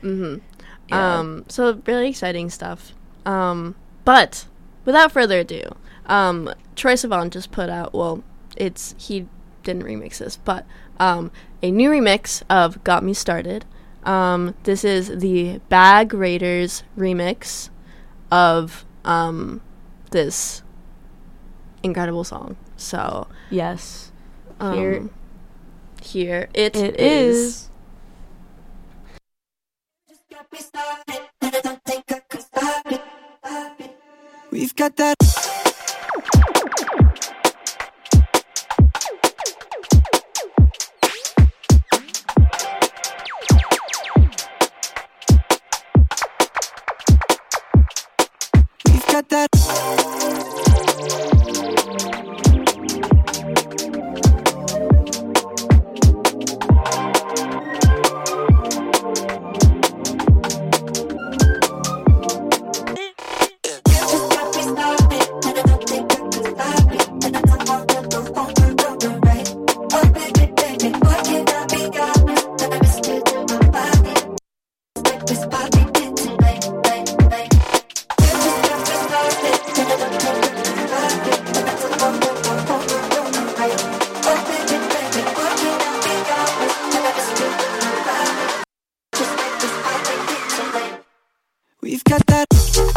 Yeah. So really exciting stuff. But without further ado, Troye Sivan just put out, well, he didn't remix this, but a new remix of Got Me Started. This is the Bag Raiders remix of this incredible song. So yes, here it is. We've got that. We've got that. We've got that.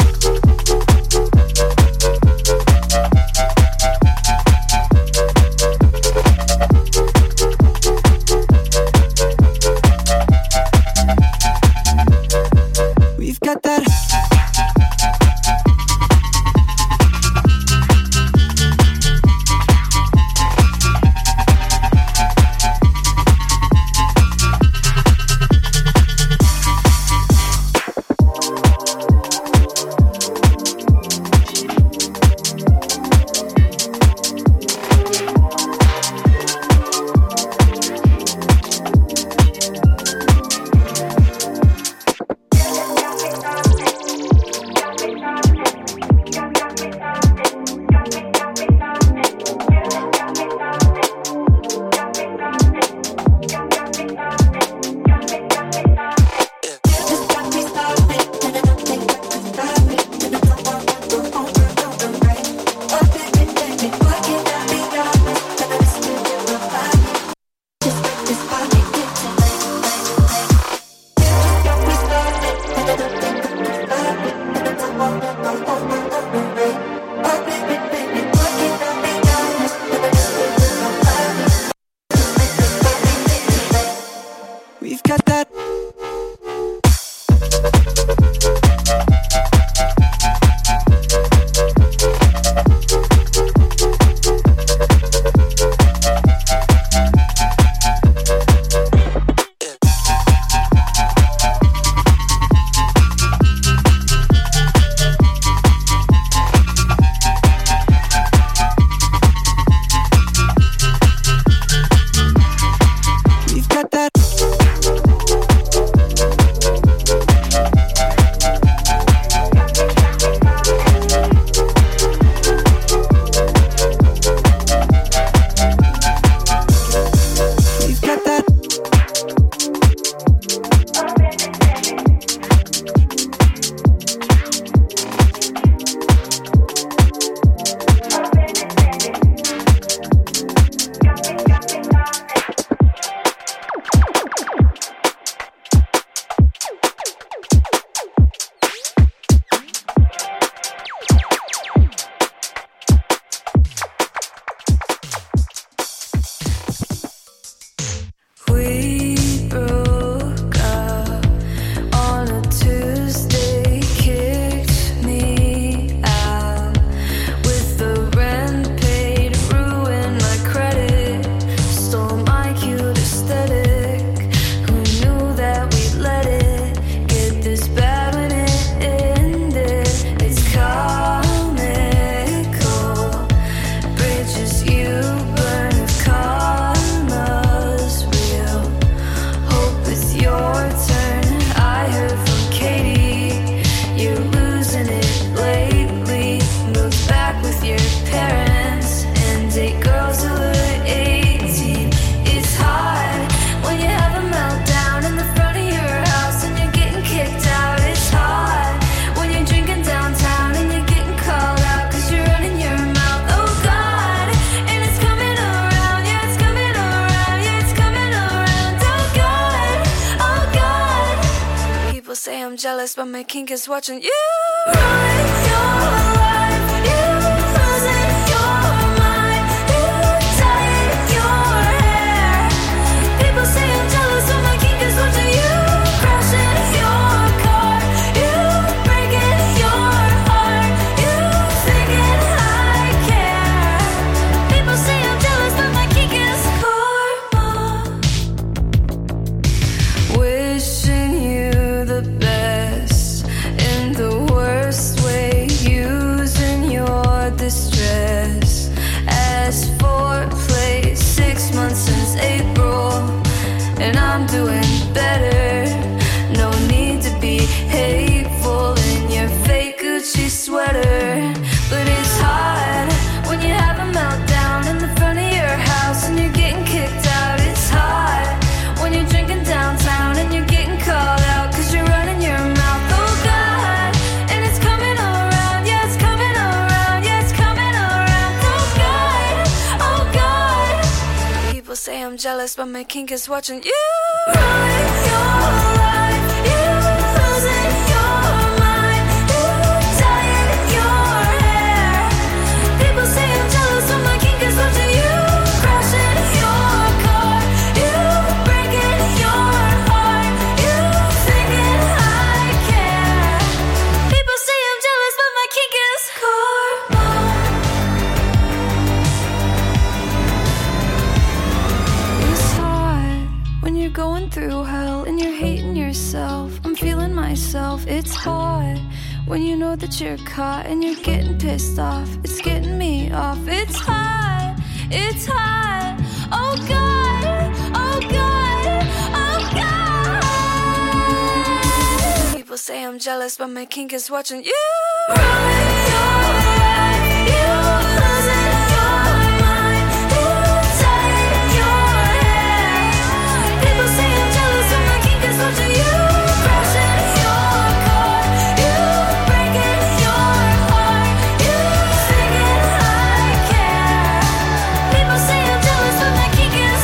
We've got that. People say I'm jealous, but my kink is watching you ruin your life. You losing your mind. You dyeing your hair. People say I'm jealous, but my kink is watching you crashing your car. You breaking your heart. You thinking I care. People say I'm jealous, but my kink is karma. Wishing you the best in the worst way, using your distress as foreplay. 6 months since April, and I'm doing better. No need to be hateful in your fake Gucci sweater. But it's hard when you have a meltdown in the front of your house and you're getting kicked out. It's hard when you're drinking downtown and you're getting called out cause you're running your mouth. Oh God, and it's coming around. Yeah, it's coming around. Yeah, it's coming around. Oh God, oh God. People say I'm jealous, but my kink is watching you ruin your life. You losing your mind. You dyeing your hair. People say I'm jealous, but my kink is watching you crashing your car. You breaking your heart. You thinking I care. People say I'm jealous, but my kink is karma. It's hard when you're going through hell and you're hating yourself. I'm feeling myself. It's hard when you know that you're caught and you're getting pissed off. It's getting me off. It's hard. It's hard. Oh God. Oh God. Oh God. People say I'm jealous, but my kink is watching you ruin your life. You losing your mind. You dyeing your hair. People say I'm jealous, but my kink is watching you crashing your car. You breaking your heart. You thinking I care. People say I'm jealous, but my kink is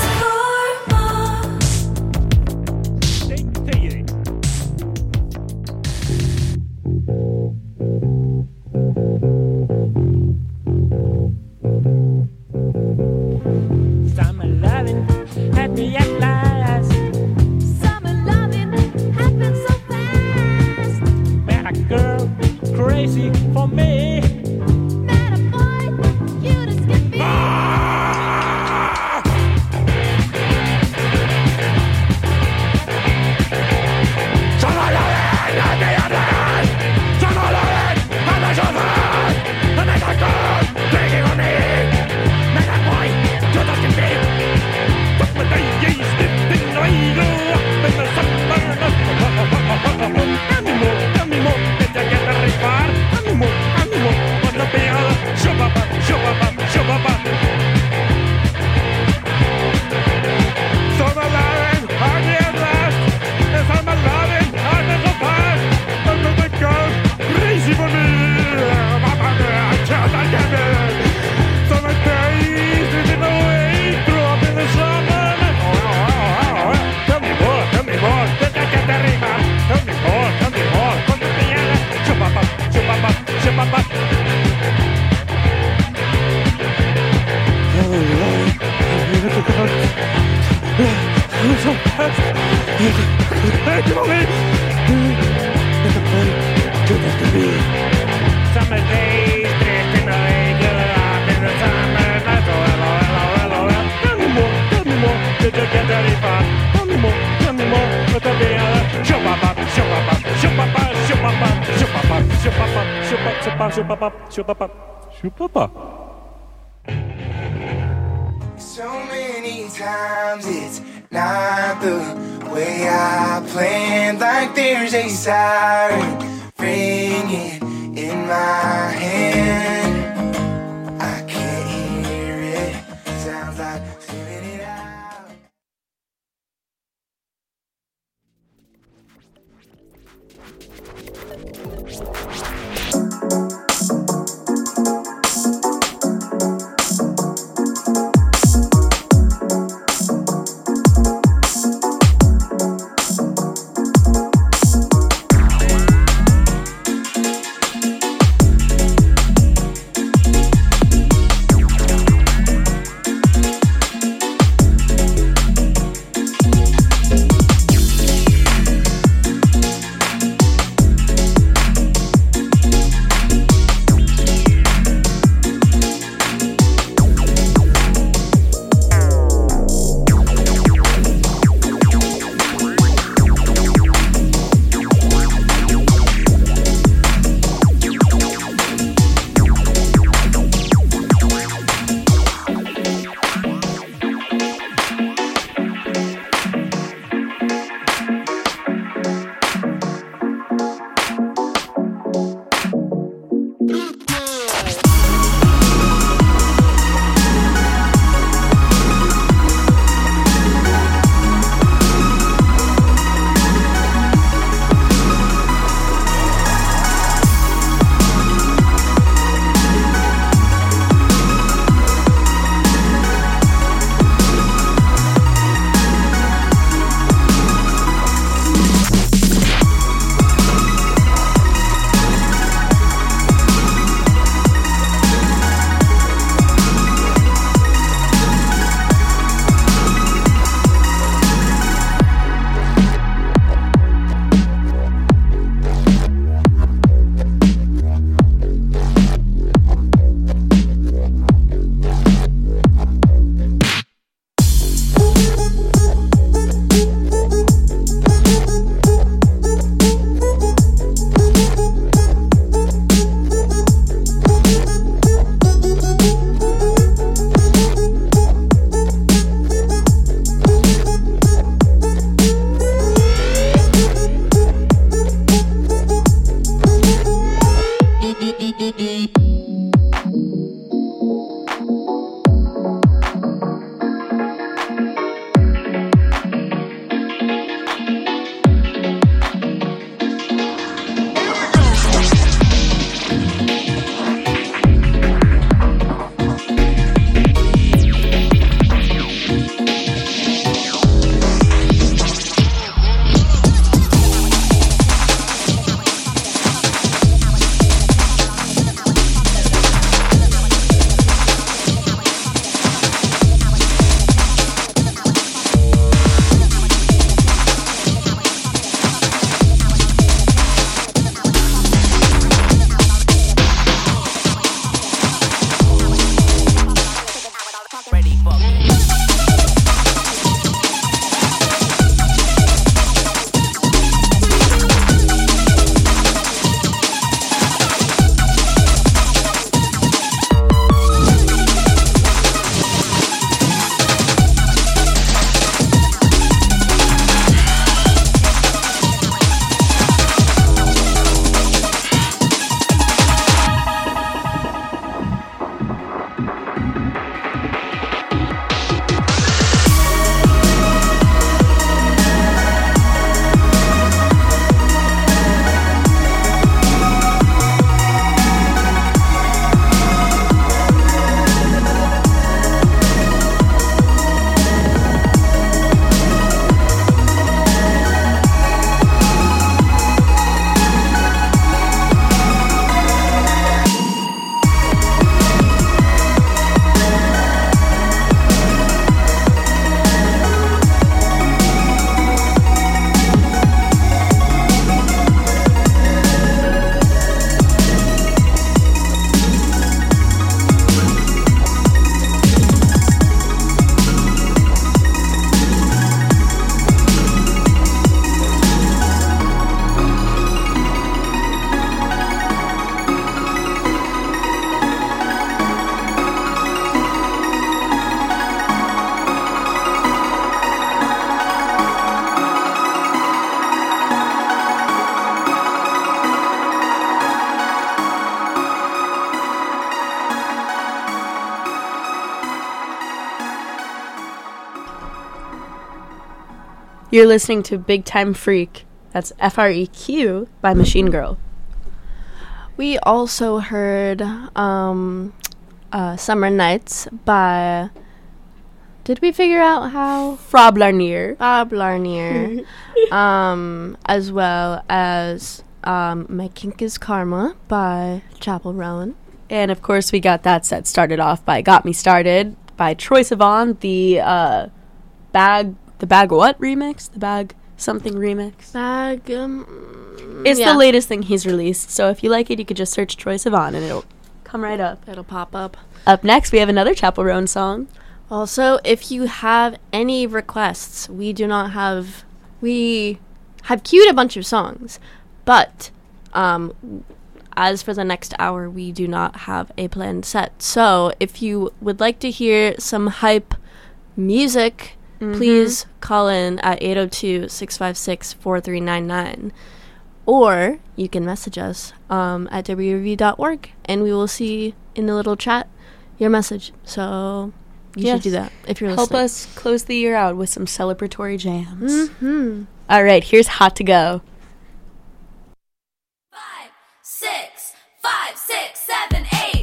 Summer loving had me at last. Summer loving happens so fast. Met a girl crazy for me. Met a boy, cute as can be. Summer loving had me at last. Summer loving had me so fast. I met a girl crazy for me. Met a boy cute as can be. Took my days in the rain up in the summer. Anymore, did I get a report? Anymore, on the bill. Shubba-ba. Summer loving had me at last. Summer loving had me so fast. I met a girl crazy for me. Summer days in the rain, grew up in the summer. Tell me more, did I get the report? Tell me more, on the bill. Shubba-ba. Summer days, dressed in the rain, up in the summer night. Hello. Tell me more, did you get the report? Tell me more, what the bill? Shubba-ba. So many times it's not the way I planned. Like there's a siren ringing in my head. I can't hear it. Sounds like spinning it out. You're listening to Big Time Freak. That's FREQ by Machine Girl. We also heard Summer Nights by... Did we figure out how? Rob Larnier. Bob Larnier. As well as My Kink is Karma by Chapel Rowan. And, of course, we got that set started off by Got Me Started by Troye Sivan, the Bag What remix? The Bag Something remix? It's the latest thing he's released, so if you like it, you could just search Troye Sivan and it'll come right up. It'll pop up. Up next, we have another Chapel Roan song. Also, if you have any requests, we have queued a bunch of songs, but as for the next hour, we do not have a planned set. So if you would like to hear some hype music, please call in at 802-656-4399. Or you can message us at wreview.org, and we will see in the little chat your message. So you should do that if you're listening. Help us close the year out with some celebratory jams. All right, here's Hot to Go. 5, 6, 5, 6, 7, 8.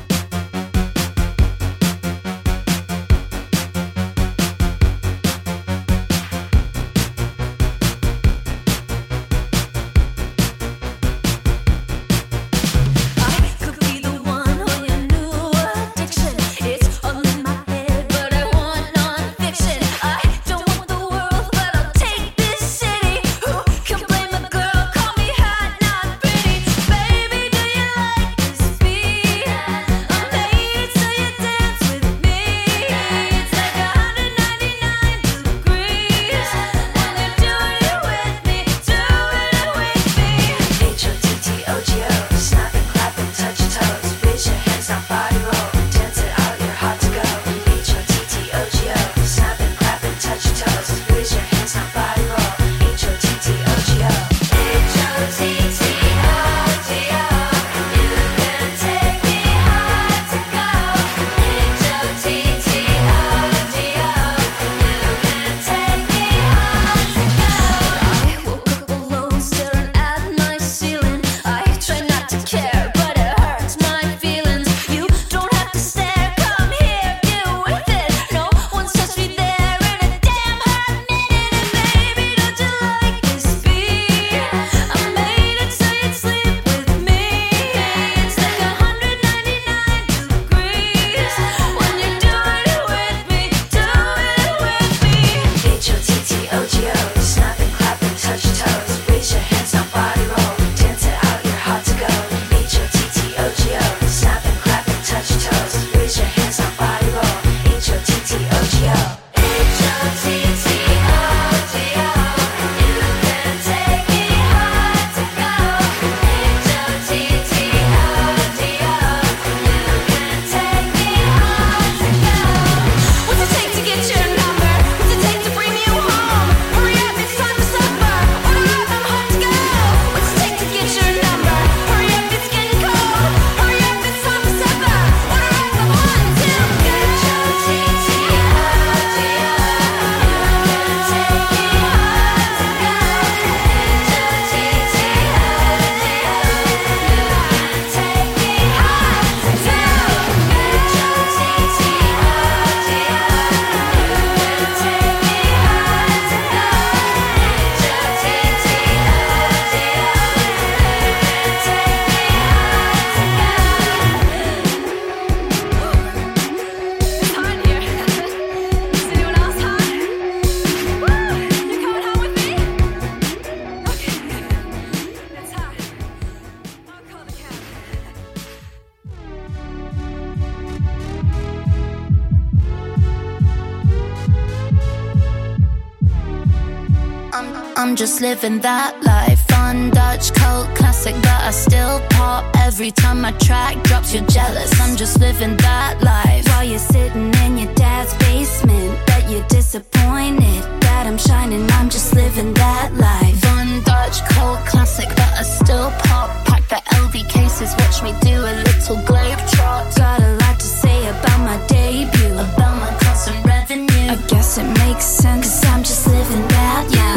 I'm just living that life. Fun Dutch cult classic that I still pop every time my track drops. You're jealous. I'm just living that life while you're sitting in your dad's basement. Bet you're disappointed that I'm shining. I'm just living that life. Fun Dutch cult classic that I still pop. Pack the LV cases, watch me do a little globe trot. Got a lot to say about my debut, about my constant revenue. I guess it makes sense, 'cause I'm just living that life.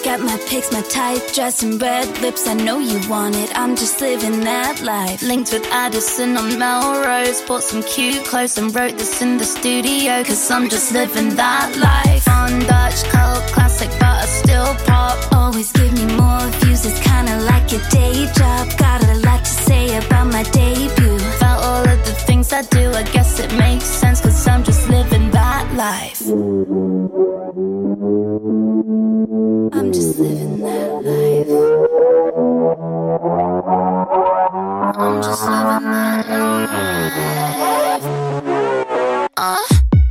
got my pics, my type, dress and red lips. I know you want it, I'm just living that life. Linked with Addison on Melrose. Bought some cute clothes and wrote this in the studio, cause I'm just living that life. On Dutch, cult classic, but I still pop. Always give me more views, it's kinda like a day job. Got a lot to say about my debut. About all of the things I do, I guess it makes sense, cause I'm just living that life. I'm just living that life. I'm just living that life. I'm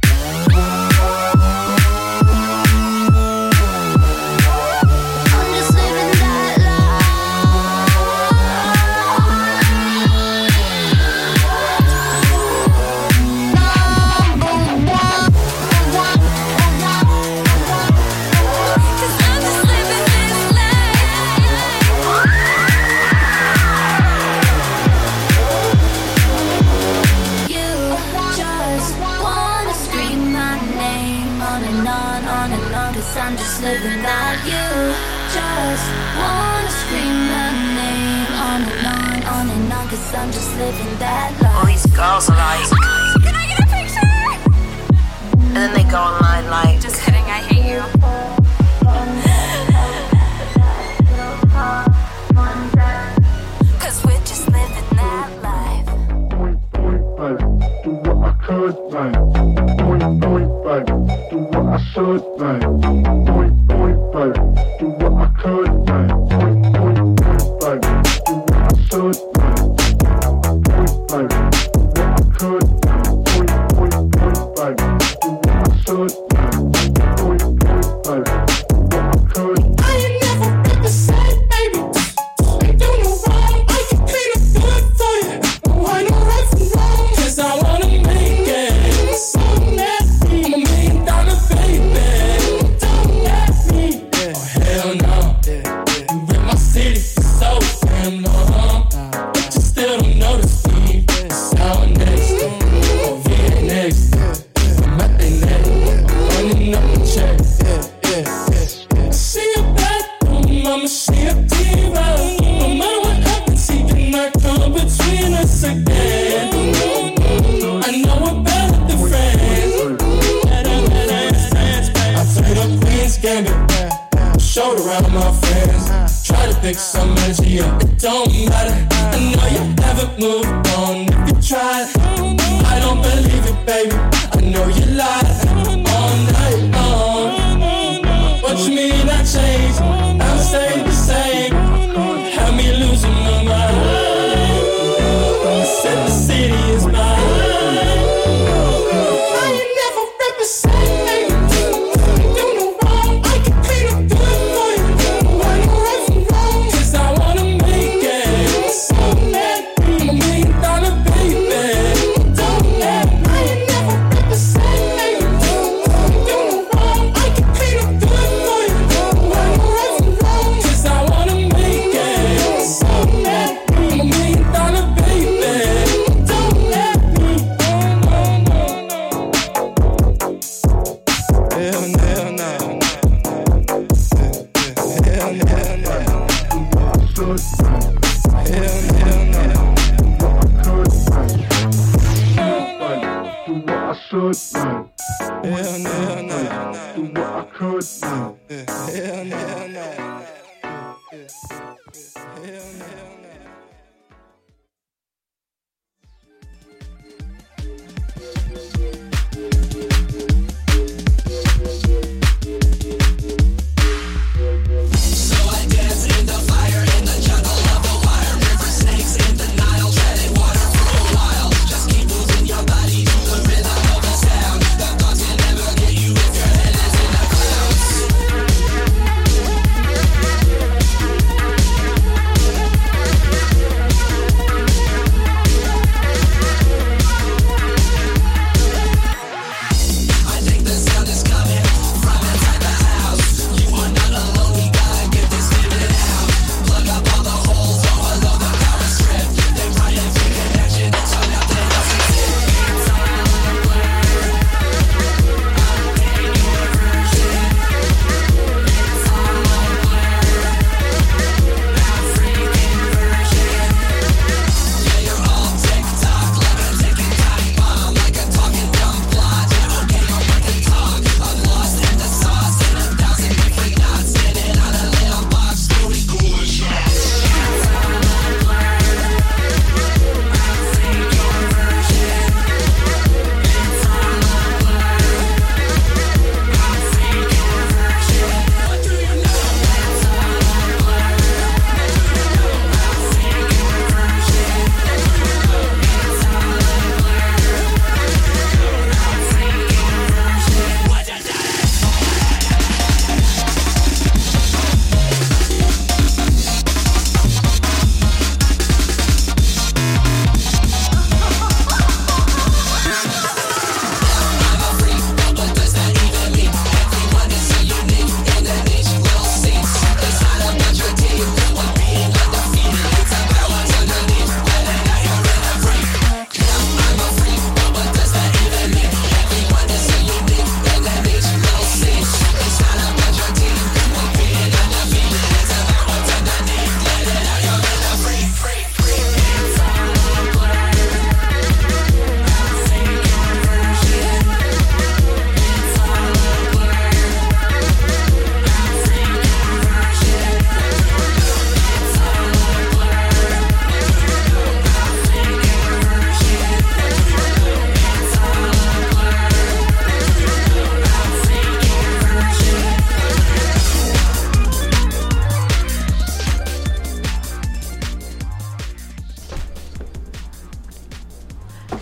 just living that I'm just living that. You just wanna scream my name on and on, cause I'm just living that life. All these girls are like, oh, can I get a picture? and then they go online like, Just kidding, I hate you. Cause we're just living that life. Do what I could, like. Do what I should, like. Do what I could, like. Do what I should, like. Do what I could, like. Do what I should, like. I ain't never been the same, baby. Ain't do no wrong, I can clean up good for you. Oh, I know right from wrong, cause I wanna make it. So nasty, I'm a $1 million baby. Don't let me, oh hell no. You in my city for so damn long, but you still don't notice me. Sour next, oh yeah next. I'm at they neck, I'm running up the check. She a bad woman, I'ma she a diva. No matter what happens, he cannot come between us again. I know we're better than friends. I played up Queen's Gambit, showed around my friends. Try to pick some energy up, it don't matter. I know you haven't moved on if you tried. I don't believe it, baby. I know you lied all night long. What you mean I changed? I'll stay the same. Have me losing my mind. Said the city is mine. I ain't never represent, baby. Do no wrong, I can clean up good for you. I know right from wrong, cause I wanna make it. So mad, I'm a $1 million baby. Don't let me, I ain't never represent, baby. Do no wrong, I can clean up good for you. I know right from wrong, cause I wanna make it. So mad, I'm a $1 million baby. Don't let me, Hell no. Hell no. Hell no. Do what I should, like. Hell no. Do what I could, like. Hell no. Hell no.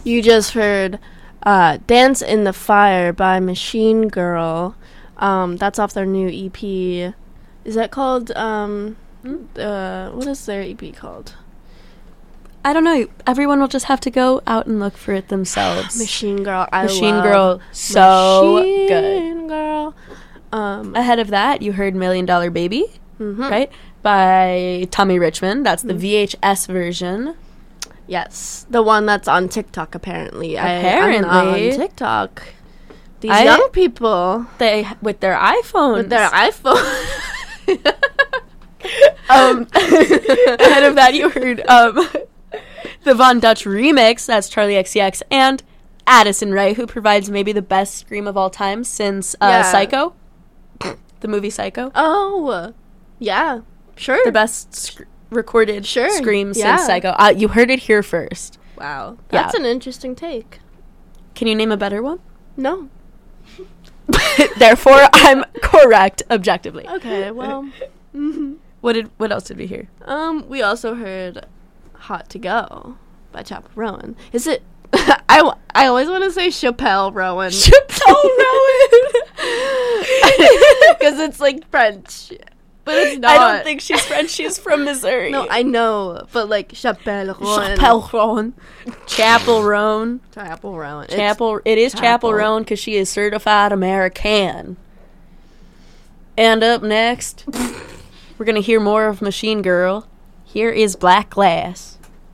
You just heard Dance in the Fire by Machine Girl. That's off their new EP. Is that called, what is their EP called? I don't know. Everyone will just have to go out and look for it themselves. Machine Girl. Machine Girl, so good. Machine Girl. Ahead of that, you heard $1 Million Baby, right? By Tommy Richmond. That's the VHS version. Yes, the one that's on TikTok. Apparently, I'm not on TikTok. These young people, they with their iPhones. Ahead of that, you heard the Von Dutch remix. That's Charlie XCX and Addison Rae, who provides maybe the best scream of all time since Psycho, the movie Psycho. Oh, yeah, sure. The best recorded scream since Psycho. You heard it here first. Wow, that's an interesting take. Can you name a better one? No. Therefore, I'm correct objectively. Okay, well. What else did we hear? We also heard "Hot to Go" by Chappell Rowan. Is it? I always want to say Chappelle Rowan. Chappelle Rowan, because it's like French, but it's not. I don't think she's French. She's from Missouri. No, I know, but like Chappelle Rowan. Chappelle Rowan. Chappell Rowan. Chappell Rowan. It is Chappell Rowan because she is certified American. And up next, we're going to hear more of Machine Girl. Here is Black Glass.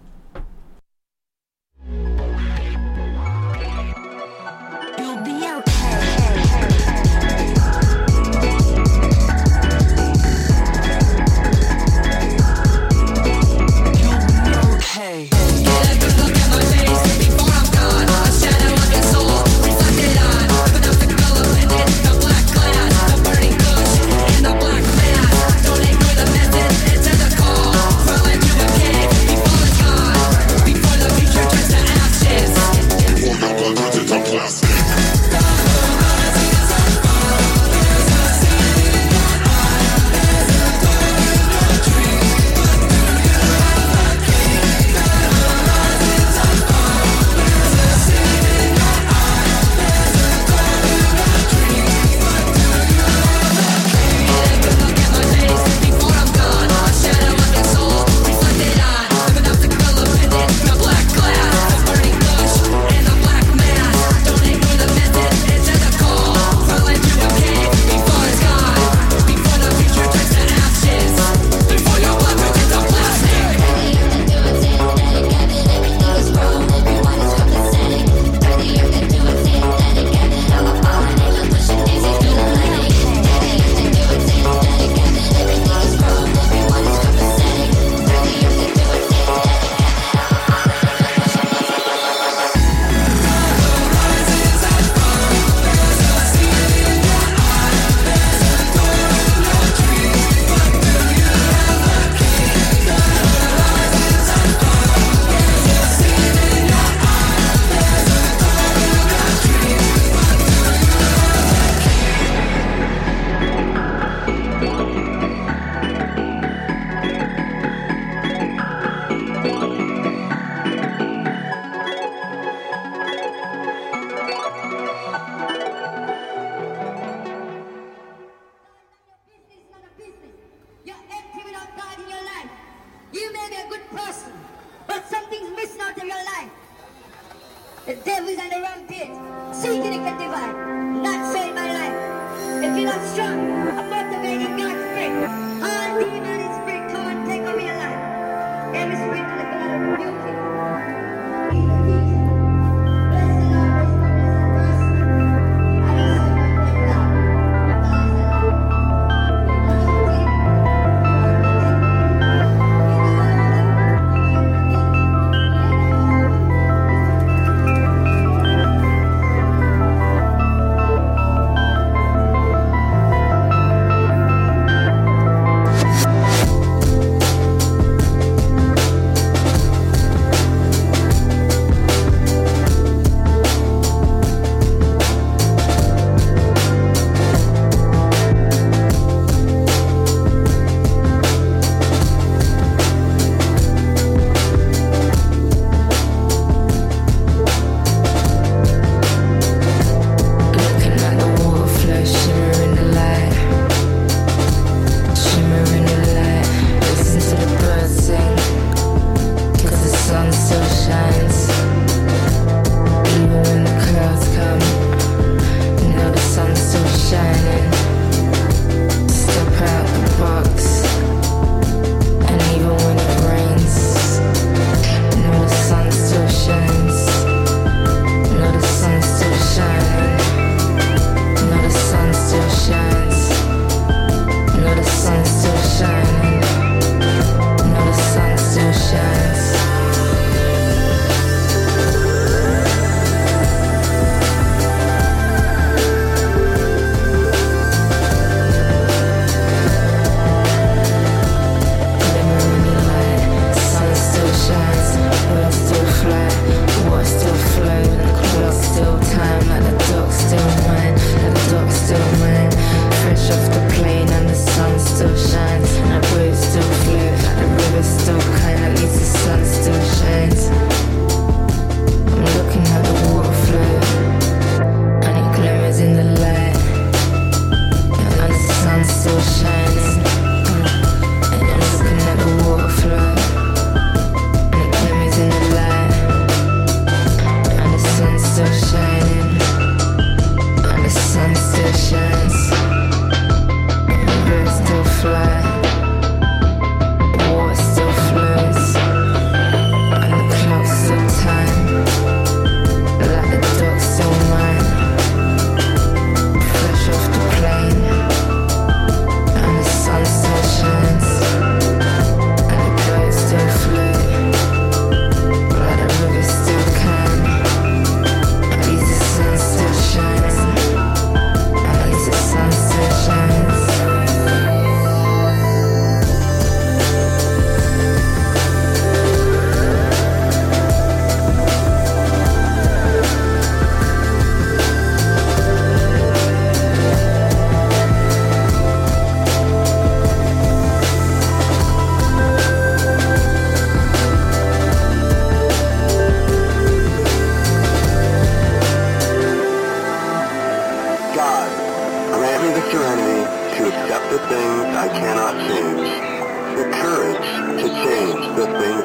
The devil's on the wrong pit. Seeking it can divide. Not saving my life. If you're not strong, I'm motivating God's spirit. All demon and spirit, come and take away your life. Every spirit in the God of rebuke you. He's the teacher. Bless the Lord, bless the mercy. I don't say my name now.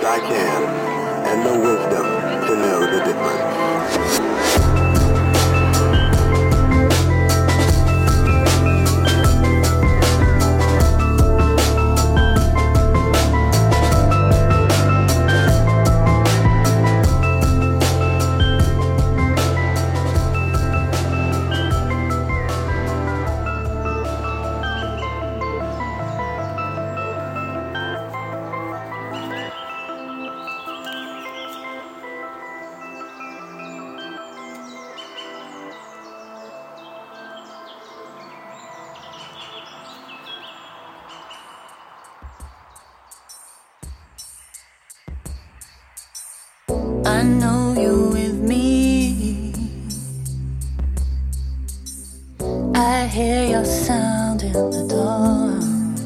I can, and the wisdom to know the difference. I know you're with me. I hear your sound in the dark.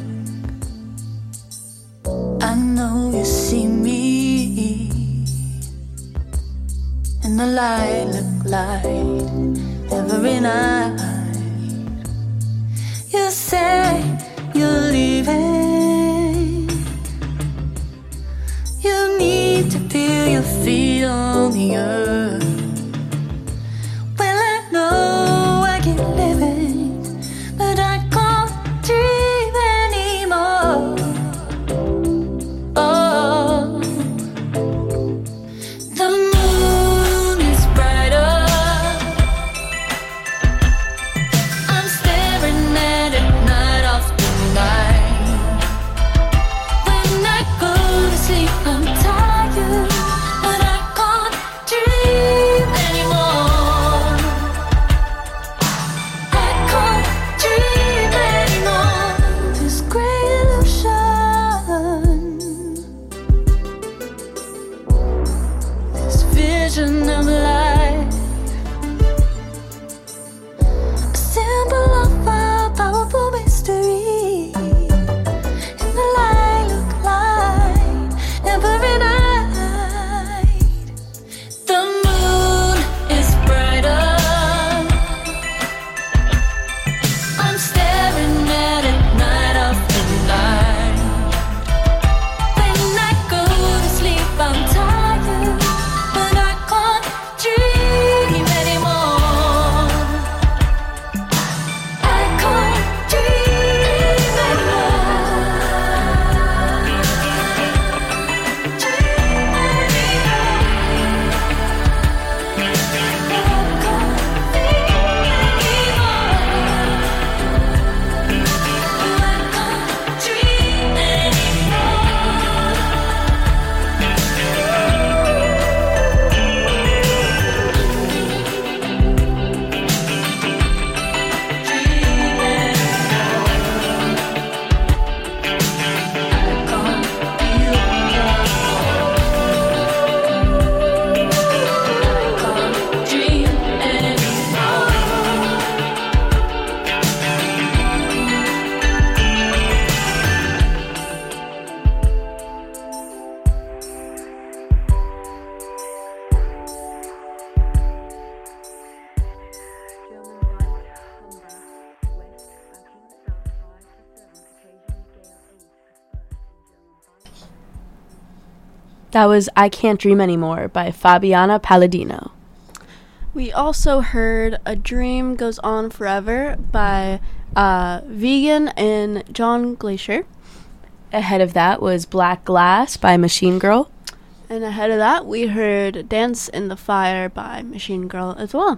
I know you see me in the lilac light every night. You say you're leaving. You need to feel your feet on the earth. Well, I know I keep living, but I can't dream anymore. Oh, the moon is brighter. I'm staring at it night after night. When I go to sleep, I'm tired, but I can't dream anymore. I can't dream anymore. This gray illusion, this vision of life, a symbol of a powerful mystery. In the lilac light, every night, the moon is brighter. I'm staring at it night after night. When I go to sleep, I'm tired, but I can't dream anymore. I can't dream That was I Can't Dream Anymore by Fabiana Palladino. We also heard A Dream Goes On Forever by Vegan and John Glacier. Ahead of that was Black Glass by Machine Girl. And ahead of that, we heard Dance in the Fire by Machine Girl as well.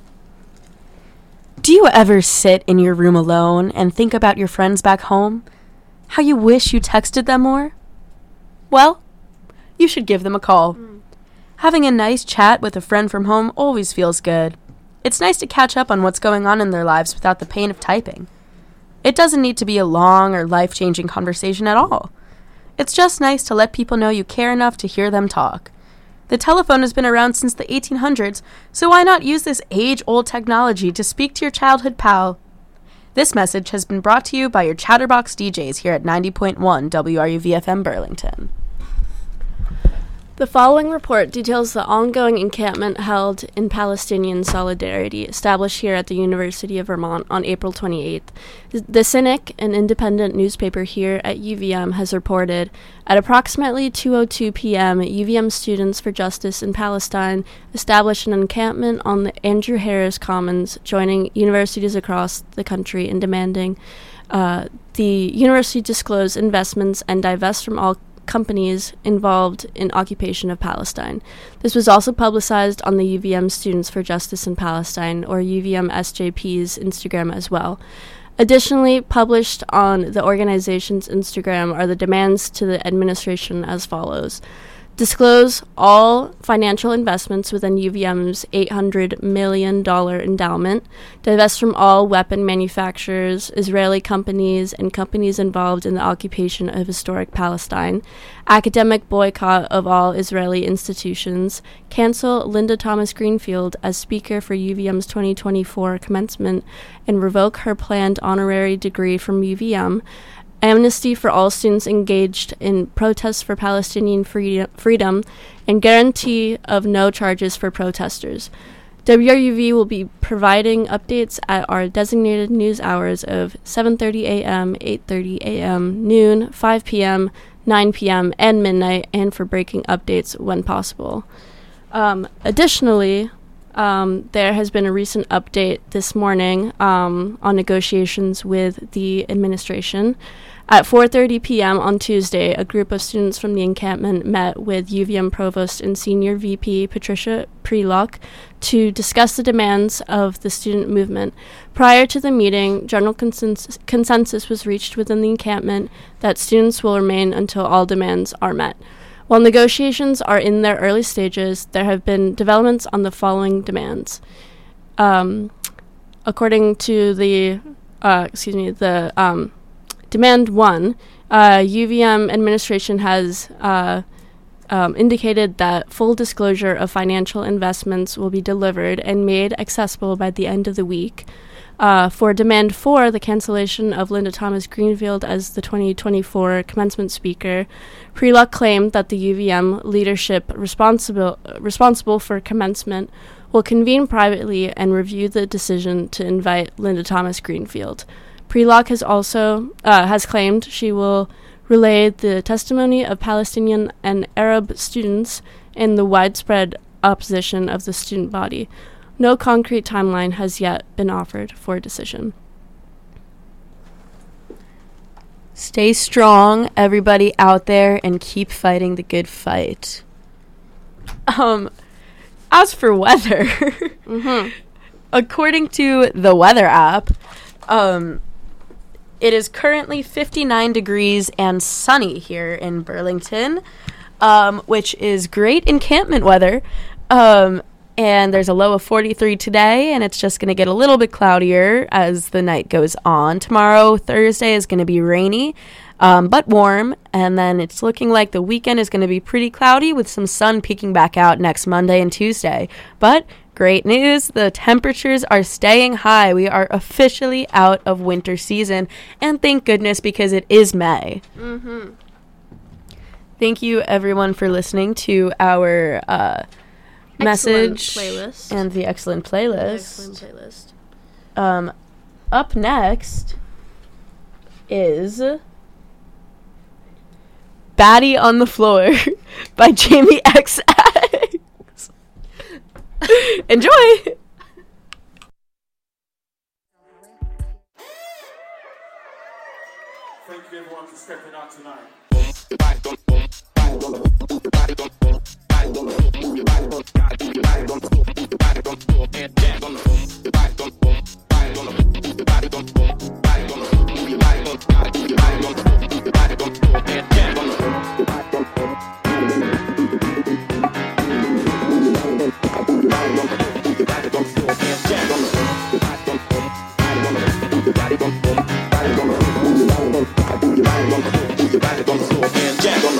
Do you ever sit in your room alone and think about your friends back home? How you wish you texted them more? Well, you should give them a call. Having a nice chat with a friend from home always feels good. It's nice to catch up on what's going on in their lives without the pain of typing. It doesn't need to be a long or life-changing conversation at all. It's just nice to let people know you care enough to hear them talk. The telephone has been around since the 1800s, so why not use this age-old technology to speak to your childhood pal? This message has been brought to you by your Chatterbox DJs here at 90.1 WRUV-FM Burlington. The following report details the ongoing encampment held in Palestinian solidarity established here at the University of Vermont on April 28th. The Cynic, an independent newspaper here at UVM, has reported at approximately 2:02 p.m., UVM Students for Justice in Palestine established an encampment on the Andrew Harris Commons, joining universities across the country in demanding the university disclose investments and divest from all companies involved in occupation of Palestine. This was also publicized on the UVM Students for Justice in Palestine, or UVM SJP's Instagram as well. Additionally, published on the organization's Instagram are the demands to the administration as follows. Disclose all financial investments within UVM's $800 million endowment. Divest from all weapon manufacturers, Israeli companies, and companies involved in the occupation of historic Palestine. Academic boycott of all Israeli institutions. Cancel Linda Thomas Greenfield as speaker for UVM's 2024 commencement and revoke her planned honorary degree from UVM. Amnesty for all students engaged in protests for Palestinian freedom, and guarantee of no charges for protesters. WRUV will be providing updates at our designated news hours of 7:30 a.m., 8:30 a.m., noon, 5 p.m., 9 p.m., and midnight, and for breaking updates when possible. Additionally, there has been a recent update this morning on negotiations with the administration. At 4:30 p.m. on Tuesday, a group of students from the encampment met with UVM Provost and Senior VP Patricia Prelock to discuss the demands of the student movement. Prior to the meeting, general consensus was reached within the encampment that students will remain until all demands are met. While negotiations are in their early stages, there have been developments on the following demands. According to the Demand 1, UVM administration has indicated that full disclosure of financial investments will be delivered and made accessible by the end of the week. For Demand 4, the cancellation of Linda Thomas Greenfield as the 2024 commencement speaker, Prelock claimed that the UVM leadership responsible for commencement will convene privately and review the decision to invite Linda Thomas Greenfield. Prelock has claimed she will relay the testimony of Palestinian and Arab students in the widespread opposition of the student body. No concrete timeline has yet been offered for a decision. Stay strong, everybody out there, and keep fighting the good fight. As for weather, according to the weather app, it is currently 59 degrees and sunny here in Burlington, which is great encampment weather. And there's a low of 43 today, and it's just going to get a little bit cloudier as the night goes on. Tomorrow, Thursday, is going to be rainy, but warm, and then it's looking like the weekend is going to be pretty cloudy with some sun peeking back out next Monday and Tuesday. But great news, the temperatures are staying high. We are officially out of winter season, and thank goodness, because it is May. Thank you, everyone, for listening to our message playlist. And the excellent playlist. Up next is Baddie on the Floor by Jamie XX. Enjoy! Thank you everyone for stepping out tonight. Jack on the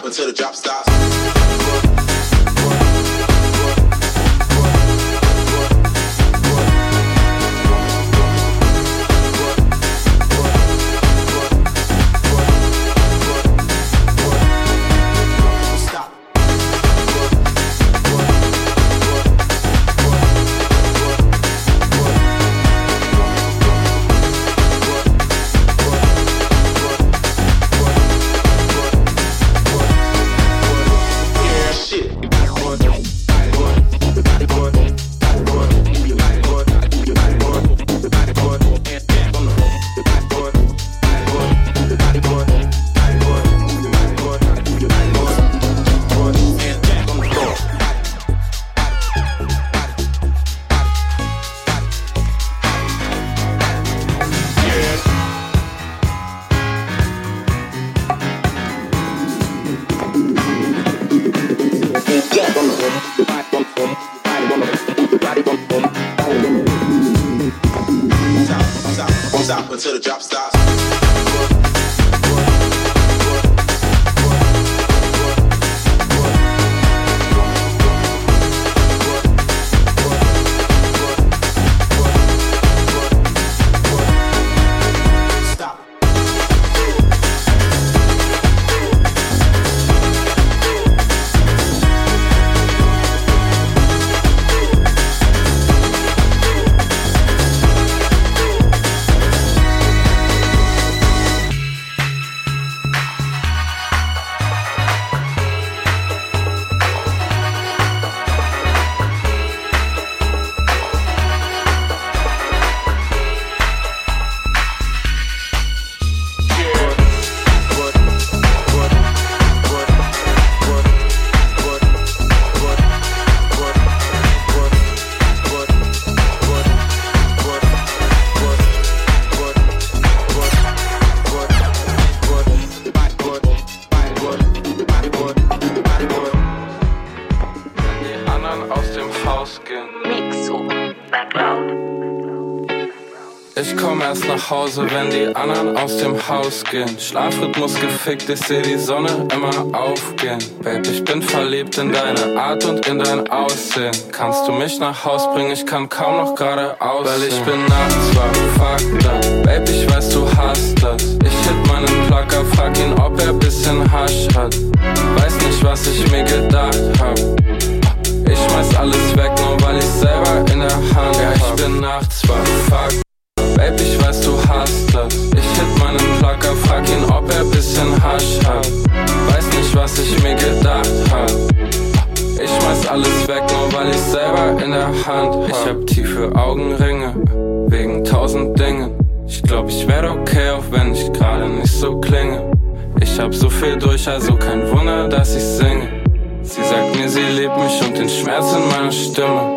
stop until the drop stops. Stop until the drop stops. Ich komm erst nach Hause, wenn die anderen aus dem Haus gehen. Schlafrhythmus gefickt, ich seh die Sonne immer aufgehen. Babe, ich bin verliebt in deine Art und in dein Aussehen. Kannst du mich nach Haus bringen, ich kann kaum noch gerade aussehen. Weil ich bin nachts wach, fuck up. Babe, ich weiß, du hast das. Ich hit meinen Placker, frag ihn, ob er bisschen Hasch hat. Weiß nicht, was ich mir gedacht hab. Ich schmeiß alles weg, nur weil ich selber in der Hand hab. Ja, ich bin nachts wach, fuck. Babe, ich weiß, du hast das. Ich hit meinen Placker, frag ihn, ob er bisschen Hasch hat. Weiß nicht, was ich mir gedacht hab. Ich schmeiß alles weg, nur weil ich selber in der Hand hab. Ich hab tiefe Augenringe, wegen 1000 Dingen. Ich glaub, ich werd okay, auch wenn ich gerade nicht so klinge. Ich hab so viel durch, also kein Wunder, dass ich singe. Sie sagt mir, sie liebt mich und den Schmerz in meiner Stimme.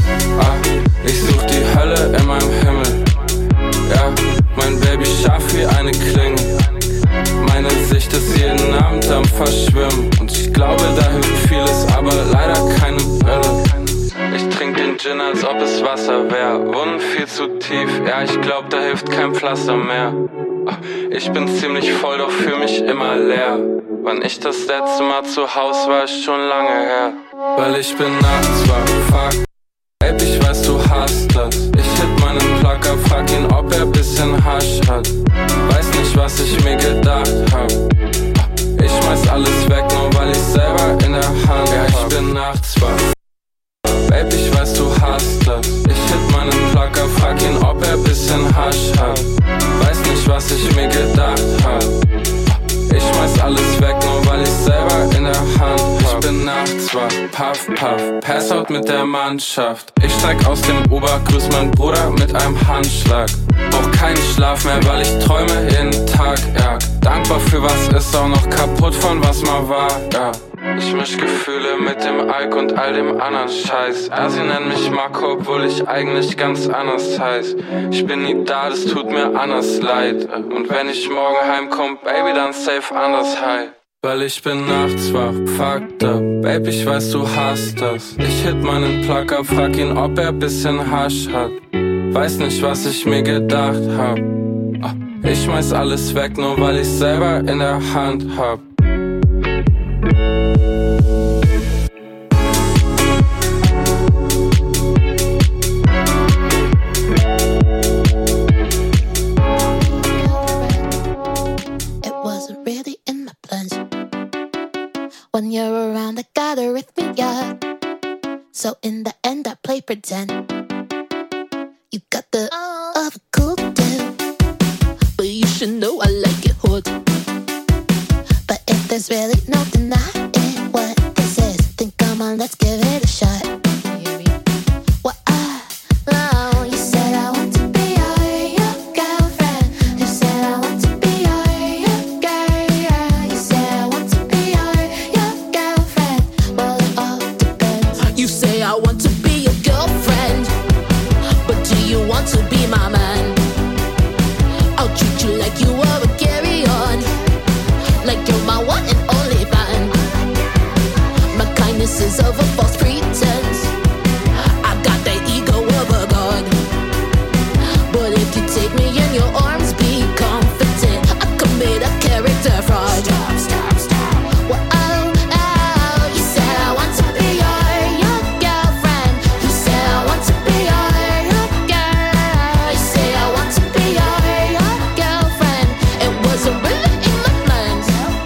Ich such die Hölle in meinem Himmel. Ja, mein Baby scharf wie eine Klinge. Meine Sicht ist jeden Abend am Verschwimmen. Und ich glaube, da hilft vieles, aber leider keine Brille. Ich trink den Gin, als ob es Wasser wär. Wunden viel zu tief, ja, ich glaub, da hilft kein Pflaster mehr. Ich bin ziemlich voll, doch fühl mich immer leer. Wann ich das letzte Mal zu Haus war, ist schon lange her. Weil ich bin nachts wach, fuck. Babe, ich weiß, du hast das. Ich hit meinen Placker, frag ihn, ob er bisschen Hasch hat. Weiß nicht, was ich mir gedacht hab. Ich schmeiß alles weg, nur weil ich selber in der Hand hab. Ja, ich bin nachts wach. Babe, ich weiß, du hast das. Ich hit meinen Placker, frag ihn, ob er bisschen Hasch hat. Weiß nicht, was ich mir gedacht hab. Ich schmeiß alles weg, nur weil ich selber in der Hand hab. Ich bin nachts wach, puff, puff, pass out mit der Mannschaft. Ich steig aus dem Uber, grüß mein Bruder mit einem Handschlag. Brauch keinen Schlaf mehr, weil ich träume jeden Tag, ja. Dankbar für was ist, auch noch kaputt von was mal war, ja. Ich misch Gefühle mit dem Alk und all dem anderen Scheiß. Ja, sie nennen mich Marco, obwohl ich eigentlich ganz anders heiß. Ich bin nie da, das tut mir anders leid. Und wenn ich morgen heimkomm, Baby, dann safe anders high. Weil ich bin nachts wach, fucked up. Babe, ich weiß, du hast das. Ich hit meinen Placker, frag ihn, ob er bisschen Hasch hat. Weiß nicht, was ich mir gedacht hab. Ich schmeiß alles weg, nur weil ich selber in der Hand hab. When you're around, I got arrhythmia. So in the end, I play pretend. You got the of a cool dude, but you should know I like it hot. But if there's really no denying what this is, then come on, let's give it a shot. Well, you said I want to be your girlfriend. You said I want to be your girl. You said I want to be your girlfriend. Well, it all depends. You say I want to be your girlfriend, but do you want to be my man? I'll treat you like you were a carry-on, like you're my one and only fan. My kindness is of a false pretense. I got the ego of a god, but if you take me in your arms, be confident I commit a character fraud. Stop. Well, you said I want to be your girlfriend. You said I want to be your girl. You say I want to be your girlfriend. It wasn't really in my plans.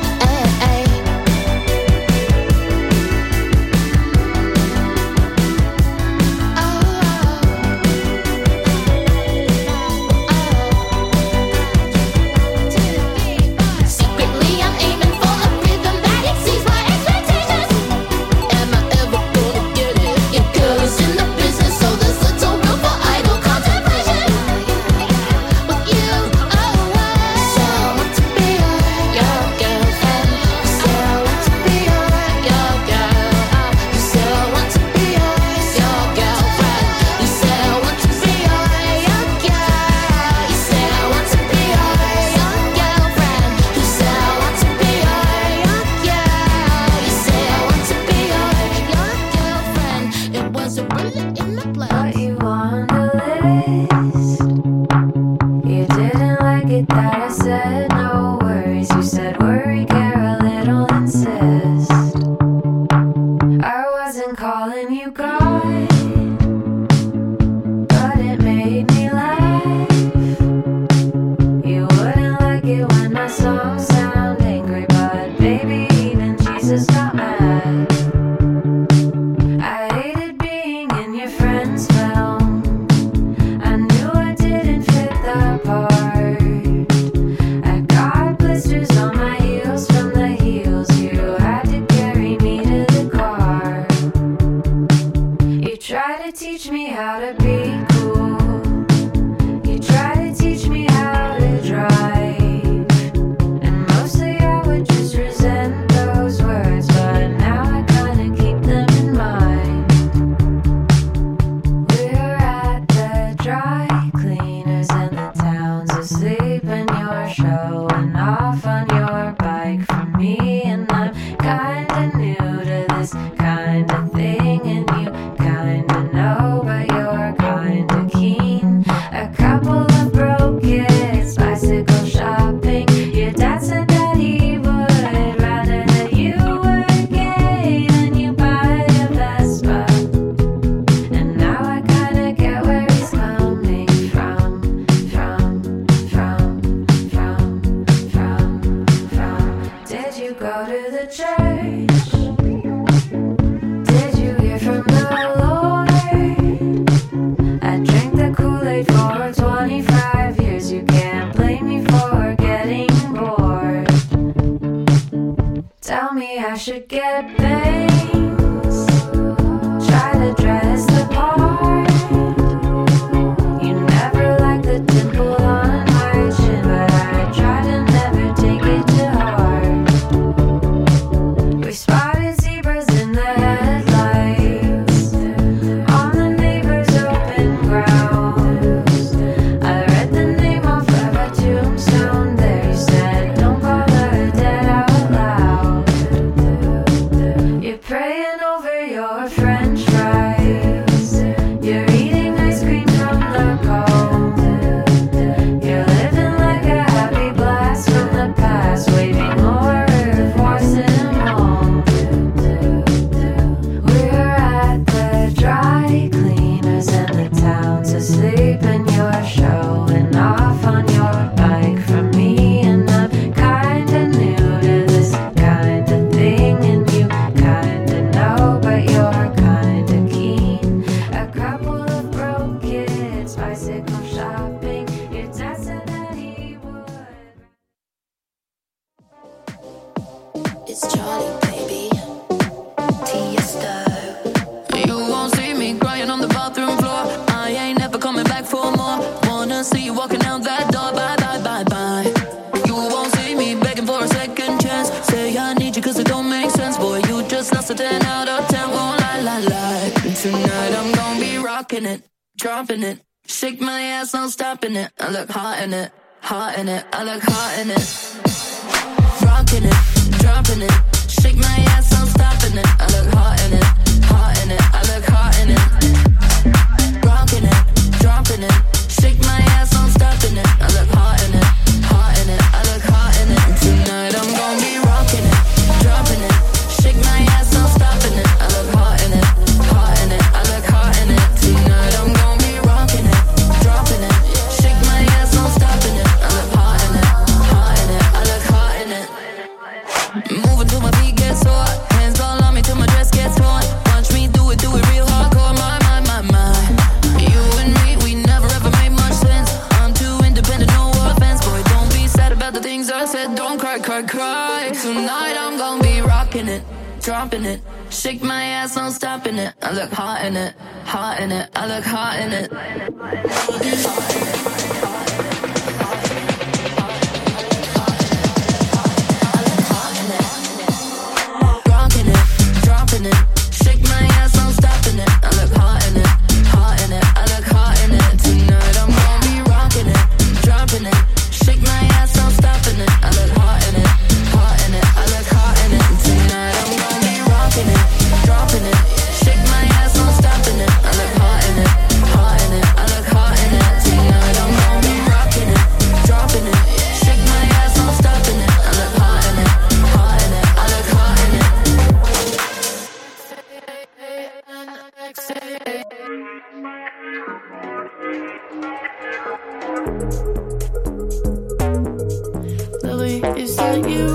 Secretly, I'm aiming for a rhythm that exceeds my expectations. Am I ever gonna get it? Your girl is in the business, so there's little room for idle contemplation. With you, so I want to be your girlfriend. You said I want to be your girl. You said I want to be your girlfriend. You said I want to be your girl. You said I want to be your girlfriend. You said I want to be your girl. You said I want to be your girlfriend. It wasn't really in my plans. Put you on the list. You didn't like it that I said no worries. You said worry, care a little, insist. I wasn't calling you God, but it made me laugh. You wouldn't like it when my songs sound angry, but baby, even Jesus got mad. I hated being in your friend's film. I knew I didn't fit the part. I got blisters on my heels from the heels. You had to carry me to the car. You tried to teach me how to be cool. You tried to teach me how to drive. And mostly I would just resent those words, but now I kinda keep them in mind. We're at the dry cleaners and the town's asleep, and you're showing off on your bike for me. And I'm kinda new to this kind of thing, and you kinda know, but you're kinda keen. A couple of broke kids, bicycle shopping. Your dad said that he would rather that you were gay than you buy a Vespa. And now I kinda get where he's coming from. Did you go to the church? Did you hear from the Lord? I drank the Kool-Aid for 25 years. You can't blame me for getting bored. Tell me I should get bangs. Try to dress the part. You never liked the dimple on my chin, but I try to never take it to heart. We spotted zebras in the headlights on the neighbor's open ground. I read the name off of a tombstone there. You said, don't call her dead out loud. You're praying over your french fries. a 10 out of 10, won't lie. And tonight I'm gonna be rocking it, dropping it. Shake my ass, no stopping it. I look hot in it, hot in it. I look hot in it. Rocking it, dropping it. Shake my ass, no stopping it. I look hot in it, hot in it. I look hot in it. Rocking it, dropping it. Shake my ass, no stopping it. I look hot in it, hot in it. I look hot in it. And tonight I'm gonna be rocking it, dropping it. Shake my ass, no stopping it. I look hot in it, hot in it. I look hot in it. Tonight I'm gonna be rocking it, dropping it. Shake my ass, no stopping it. I look hot in it, hot in it. I look hot in it. Moving till my beat gets hot. Hands all on me till my dress gets torn. Watch me do it real hardcore. My. You and me, we never ever made much sense. I'm too independent, no offense. Boy, don't be sad about the things I said. Don't cry. Tonight I'm gonna be rocking it, dropping it. Shake my ass, no stopping it. I look hot in it, hot in it. I look hot in it. Rocking it, dropping it. Shake my ass, no stopping it. I look hot in it, hot in it. I look hot in it. Tonight I'm gonna be rocking it, dropping it. Shake my ass, no stopping it. I look hot in it, hot in it. I look hot in it. Tonight I'm gonna be rocking it, dropping it. Shake my ass, no stopping it. I look hot in it, hot in it. I look hot in it. Tonight I'm gonna be rocking it, dropping it. Shake my ass, no stopping it. I look hot in it, hot in it. I look hot in it. Lily, is that you?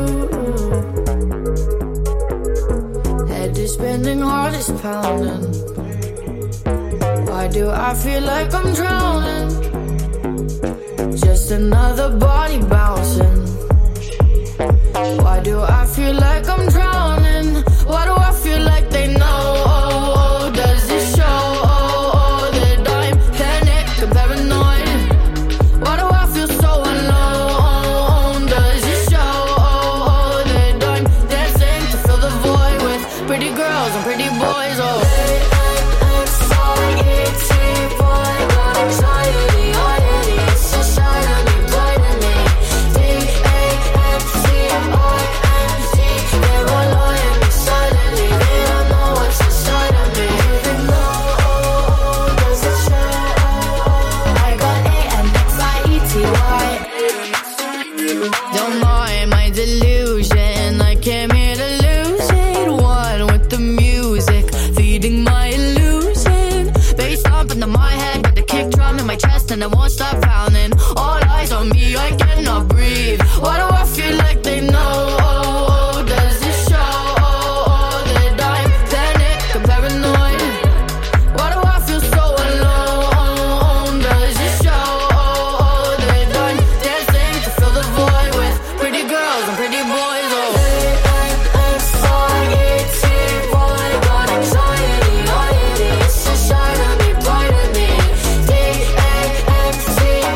Head is spinning, heart is pounding. Why do I feel like I'm drowning? Just another body bouncing. Why do I feel like I'm drowning? Why do I feel like they know? Does it show that I'm panicked and paranoid? Why do I feel so alone? Does it show that I'm dancing to fill the void with pretty girls and pretty boys? Oh, boy, got anxiety, it's inside of me, biting me. D-A-N-C-I-N-G, they're all lying me silently. They don't know what's inside of me. They know, does it show? I got A-N-X-I-E-T-Y. Don't mind my delusion, I came here to lose it. One with the music, feeding my illusion. Bass thumping to my head, got the kick drum in my chest and I won't stop pounding. All eyes on me, I cannot breathe. Why do I feel like they know? Does it show that I'm panicked and paranoid? Why do I feel so alone? Does it show that I'm dancing to fill the void with pretty girls and pretty boys? Oh, A-N-X-I-E-T-Y, got anxiety, it's inside of me, biting me. D-A-N-C-I-N-G,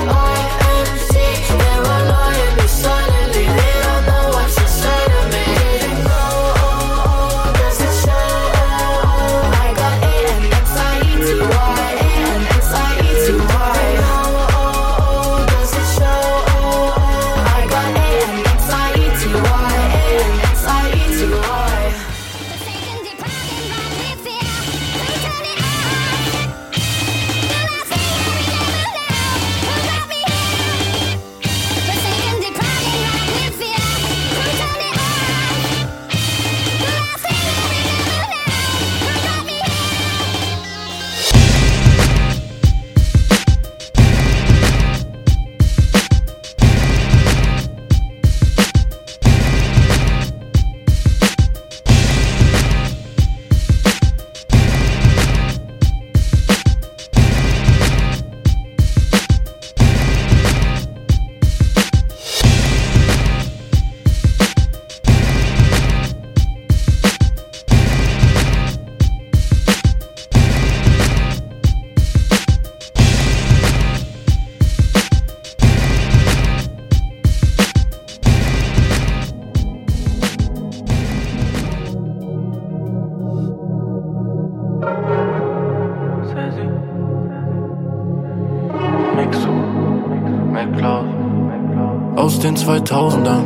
aus den 2000ern.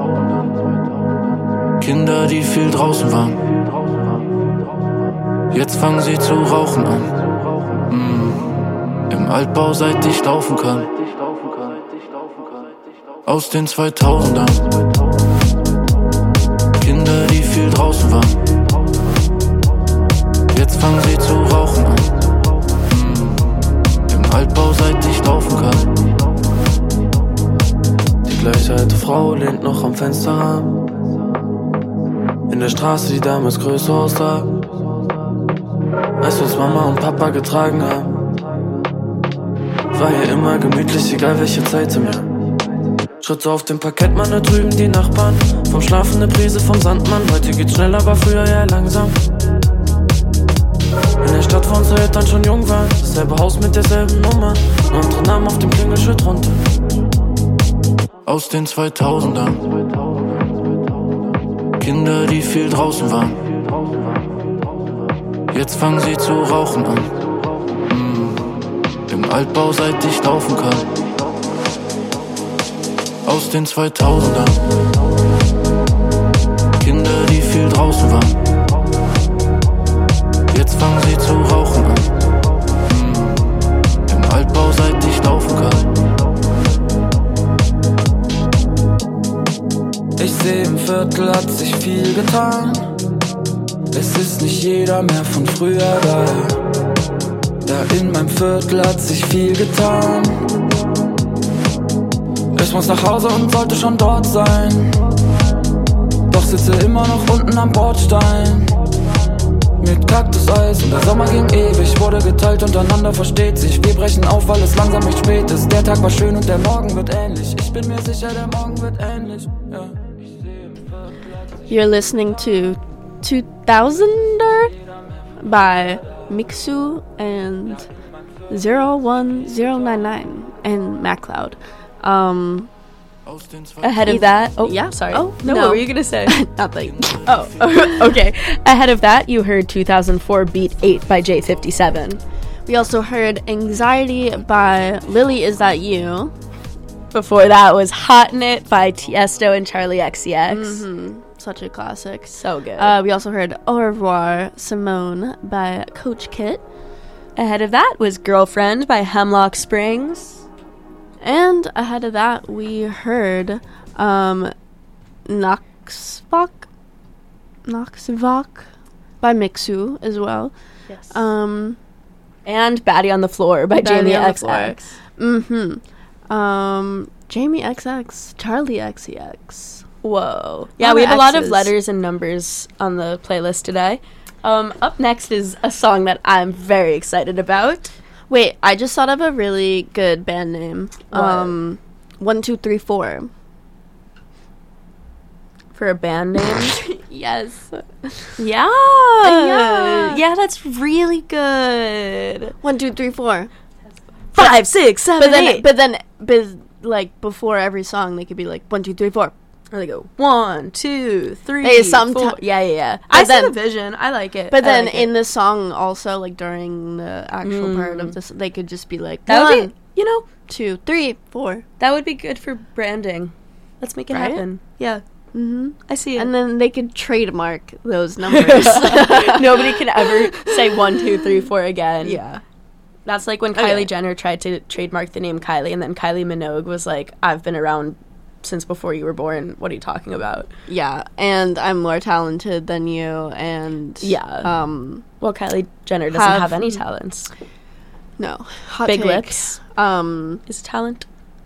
Kinder, die viel draußen waren. Jetzt fangen sie zu rauchen an. Im Altbau, seit ich laufen kann. Aus den 2000ern. Kinder, die viel draußen waren. Jetzt fangen sie zu rauchen an. Im Altbau, seit ich laufen kann. Die gleich alte Frau lehnt noch am Fensterrahmen. In der Straße, die damals größer aussah, als uns Mama und Papa getragen haben. War hier immer gemütlich, egal welche Zeit im Jahr. Schritte auf dem Parkett, man da drüben die Nachbarn. Vom Schlafen eine Prise vom Sandmann. Heute geht's schnell, aber früher ja langsam. In der Stadt, wo unsere Eltern schon jung waren. Dasselbe Haus mit derselben Nummer. Und unsere Namen auf dem Klingelschild runter. Aus den 2000ern. Kinder, die viel draußen waren. Jetzt fangen sie zu rauchen an. Im Altbau, seit ich laufen kann. Aus den 2000ern. Kinder, die viel draußen waren. Jetzt fangen sie zu rauchen an. Im Altbau, seit ich laufen kann. Ich seh, im Viertel hat sich viel getan. Es ist nicht jeder mehr von früher da. Da in meinem Viertel hat sich viel getan. Ich muss nach Hause und sollte schon dort sein. Doch sitze immer noch unten am Bordstein. Mit Kaktuseis und der Sommer ging ewig. Wurde geteilt untereinander, versteht sich. Wir brechen auf, weil es langsam echt spät ist. Der Tag war schön und der Morgen wird ähnlich. Ich bin mir sicher, der Morgen wird ähnlich. Ja. You're listening to 2000er by Mixu and 01099 and MacLeod. Ahead of that, yeah, sorry. Oh, no, what were you gonna say? Nothing. Oh, okay. Ahead of that, you heard 2004 Beat 8 by J57. We also heard Anxiety by Lily Is That You. Before that was Hot in It by Tiesto and Charlie XCX. Such a classic. So good. We also heard Au Revoir Simone by Coach Kit. Ahead of that was Girlfriend by Hemlock Springs. And ahead of that, we heard Noxvok by Mixu as well. Yes. And Baddie on the Floor by Jamie XX. Jamie XX, Charlie XCX. Whoa. Yeah, we have a lot of letters and numbers on the playlist today. Up next is a song that I'm very excited about. Wait, I just thought of a really good band name. 1234. For a band name? Yes. Yeah. Yeah, that's really good. 1, 2, 3, 4. 5, 6, 7, 8. But then, like before every song, they could be like 1, 2, 3, 4. Or they go 1, 2, 3. Hey, 4. Yeah. I see the vision. I like it. But then in the song, also like during the actual part of this, they could just be like that 1, would be, 2, 3, 4. That would be good for branding. Let's make it happen. Yeah. I see it. And then they could trademark those numbers. Nobody can ever say 1, 2, 3, 4 again. Yeah. That's like when Kylie Jenner tried to trademark the name Kylie, and then Kylie Minogue was like, I've been around since before you were born. What are you talking about? Yeah, and I'm more talented than you, and well, Kylie Jenner doesn't have any talents. No. Hot Big take. lips is talent.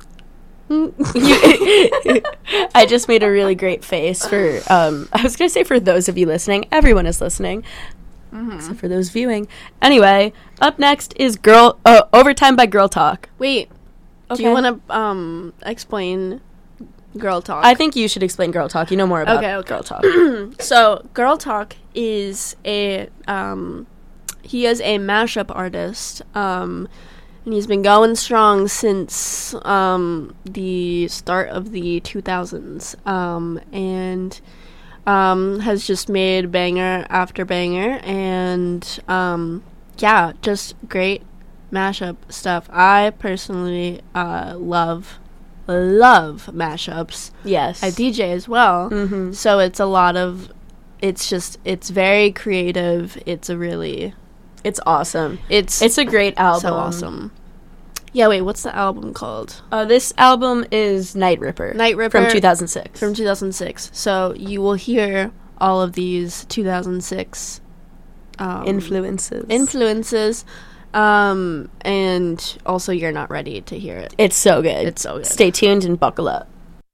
I just made a really great face for I was gonna say for those of you listening. Everyone is listening, except for those viewing. Anyway, up next is Overtime by Girl Talk. Wait, do you want to explain Girl Talk? I think you should explain Girl Talk. You know more about Girl Talk. So Girl Talk is a he is a mashup artist, and he's been going strong since the start of the 2000s, and has just made banger after banger, and just great mashup stuff. I personally love love mashups. Yes. I DJ as well. Mm-hmm. So it's a lot of, it's very creative. It's awesome. It's a great album. So awesome. Yeah, wait, what's the album called? This album is Night Ripper. Night Ripper. From 2006. From 2006. So you will hear all of these 2006 influences. And also You're Not Ready to hear it. It's so good. Stay tuned and buckle up.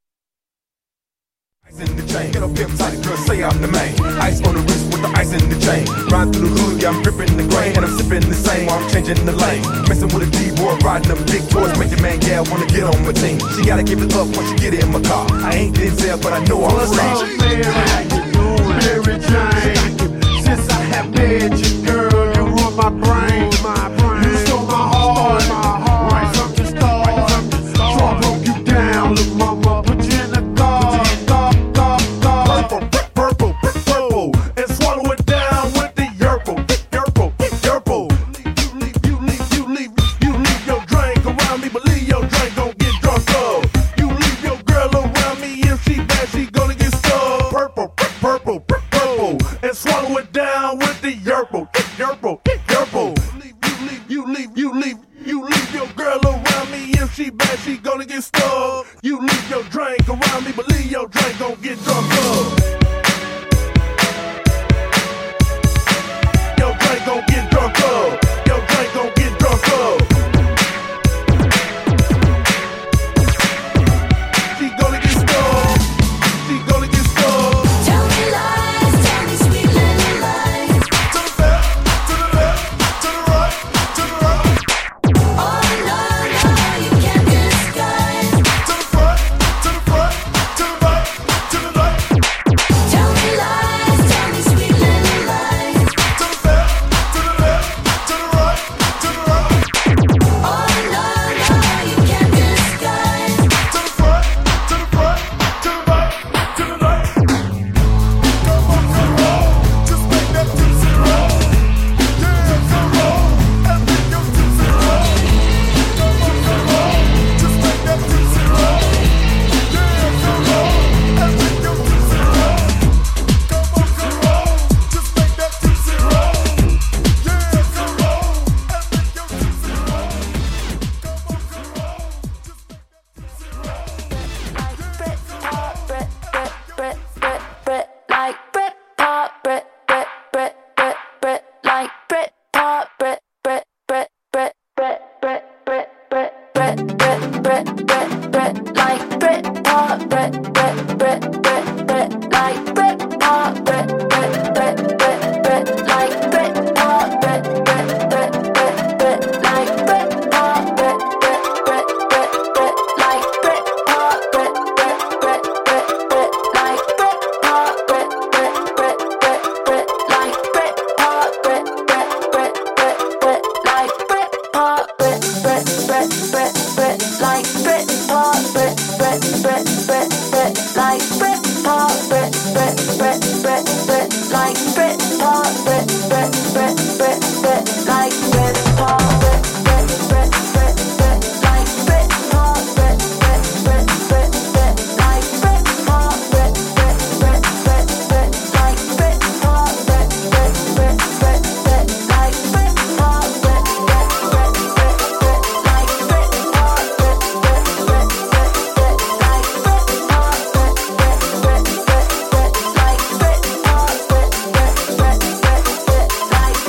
Ice in the chain, get a pimp tight, girl, say I'm the main. Ice on the wrist with the ice in the chain. Ride through the hood, yeah, I'm dripping the grain. And I'm sipping the same while I'm changing the lane. Messing with a D-boy, riding them big toys. Make your man, yeah, wanna get on my team. She gotta give it up once you get in my car. I ain't Denzel, but I know I'm free. How you doing, Mary Jane? Since I have met you, girl, you run my brain. You stole my heart, right from the start. So I broke you down, look, mama, put you in the car. Purple, and swallow it down with the yerpo. You leave your drink around me, but leave your drink gon' get drunk up. You leave your girl around me, if she bad, she gonna get stuck. Purple, and swallow it down with the yerpo. You leave your girl around me, if she bad, she gonna get stuck. You leave your drink around me, but leave your drink gon' get drunk up. Your drink gon' get drunk up. Your drink gon' get drunk up. She gonna get stuck. She gonna get stuck. Tell me lies, tell me sweet little lies. To the left, to the left, to the right, to the right. Oh no, you can't disguise. To the front, to the front, to the right, to the right. Tell me lies, tell me sweet little lies. To the left, to the left, to the right, to the right. Oh no, you can't disguise. To the front, to the front, to the right, to the right. Come on, come on, just make that 2-0. Yeah, come on, and make your 2-0. Come on, just make that 2-0. Yeah, come on, and make your 2-0. Come on, just make that 2-0. Yeah, come on, and make your 2-0. Like Brit pop, Brit, like Brit pop, Brit, like Brit pop, Brit, like Brit pop, Brit, like Brit pop, Brit, like Brit pop, Brit, like Brit pop, Brit, like Brit pop, Brit, like Brit pop, Brit, like Brit pop, Brit, like Brit pop, Brit, like Brit pop, Brit, like Brit pop, Brit, like Brit pop, Brit, like Brit pop, Brit, like Brit pop, Brit, like Brit pop, Brit, like Brit pop, Brit, like Brit pop, like Brit pop,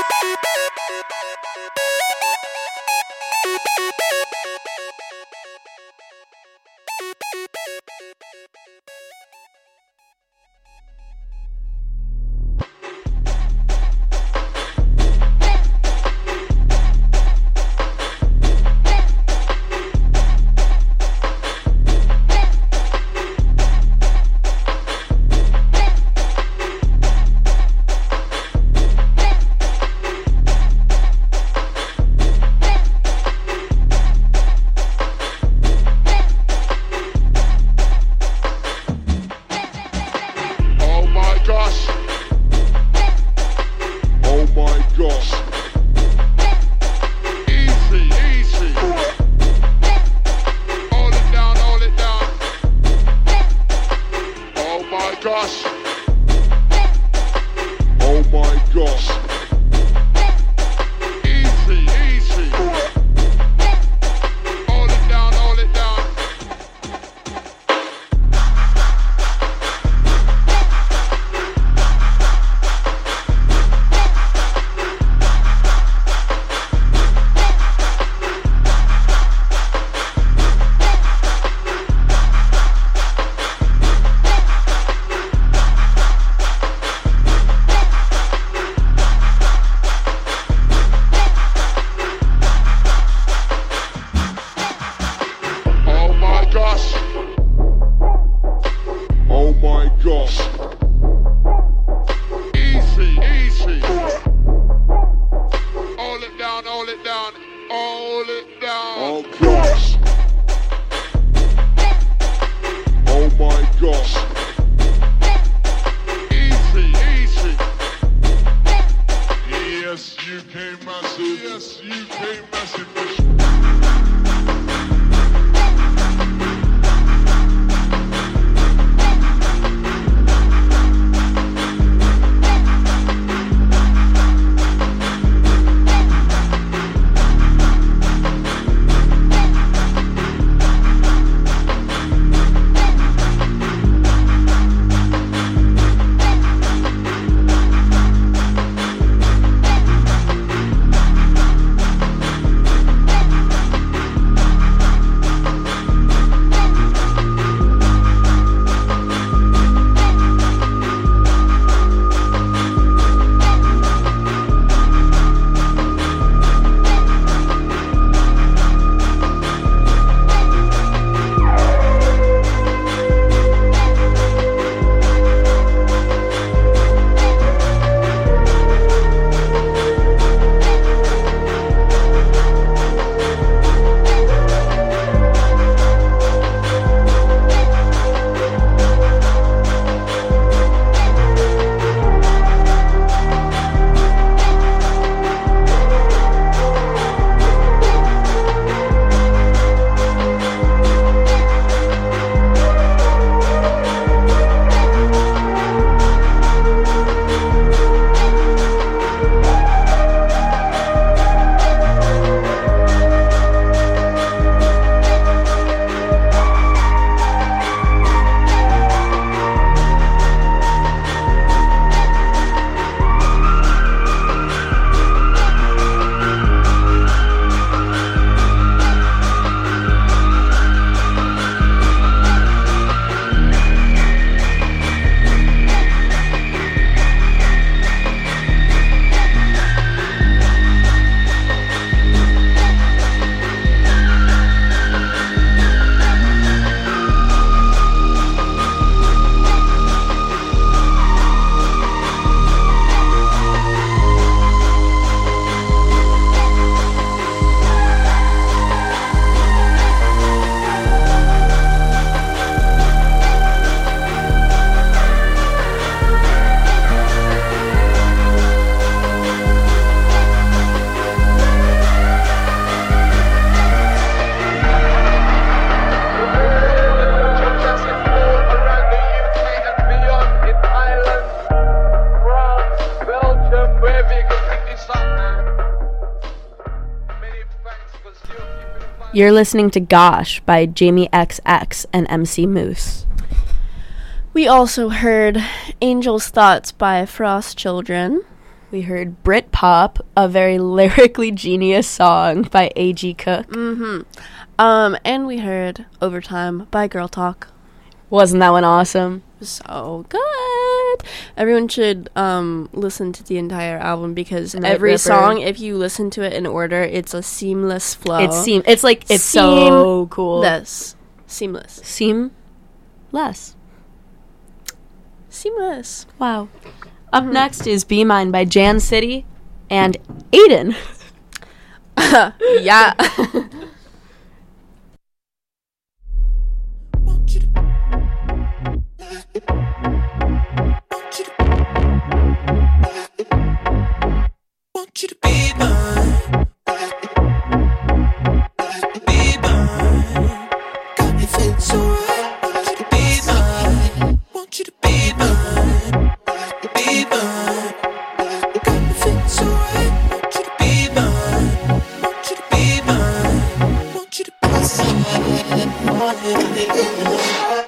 You're listening to Gosh by Jamie XX and MC Moose. We also heard Angel's Thoughts by Frost Children. We heard Britpop, a very lyrically genius song by A.G. Cook. And we heard Overtime by Girl Talk. Wasn't that one awesome? So good. Everyone should listen to the entire album because Night every Ripper. song, if you listen to it in order, it's a seamless flow. It's so cool. Seamless. Seamless. Wow. Up next is Be Mine by Jan City and Aiden. Yeah. Want you to be mine. Be mine. Got me feeling so right. Want you to be mine. Want you to be mine. Be mine. Got me feeling so right. Want you to be mine. Want you to be mine. Want you to be mine. Want you to be mine.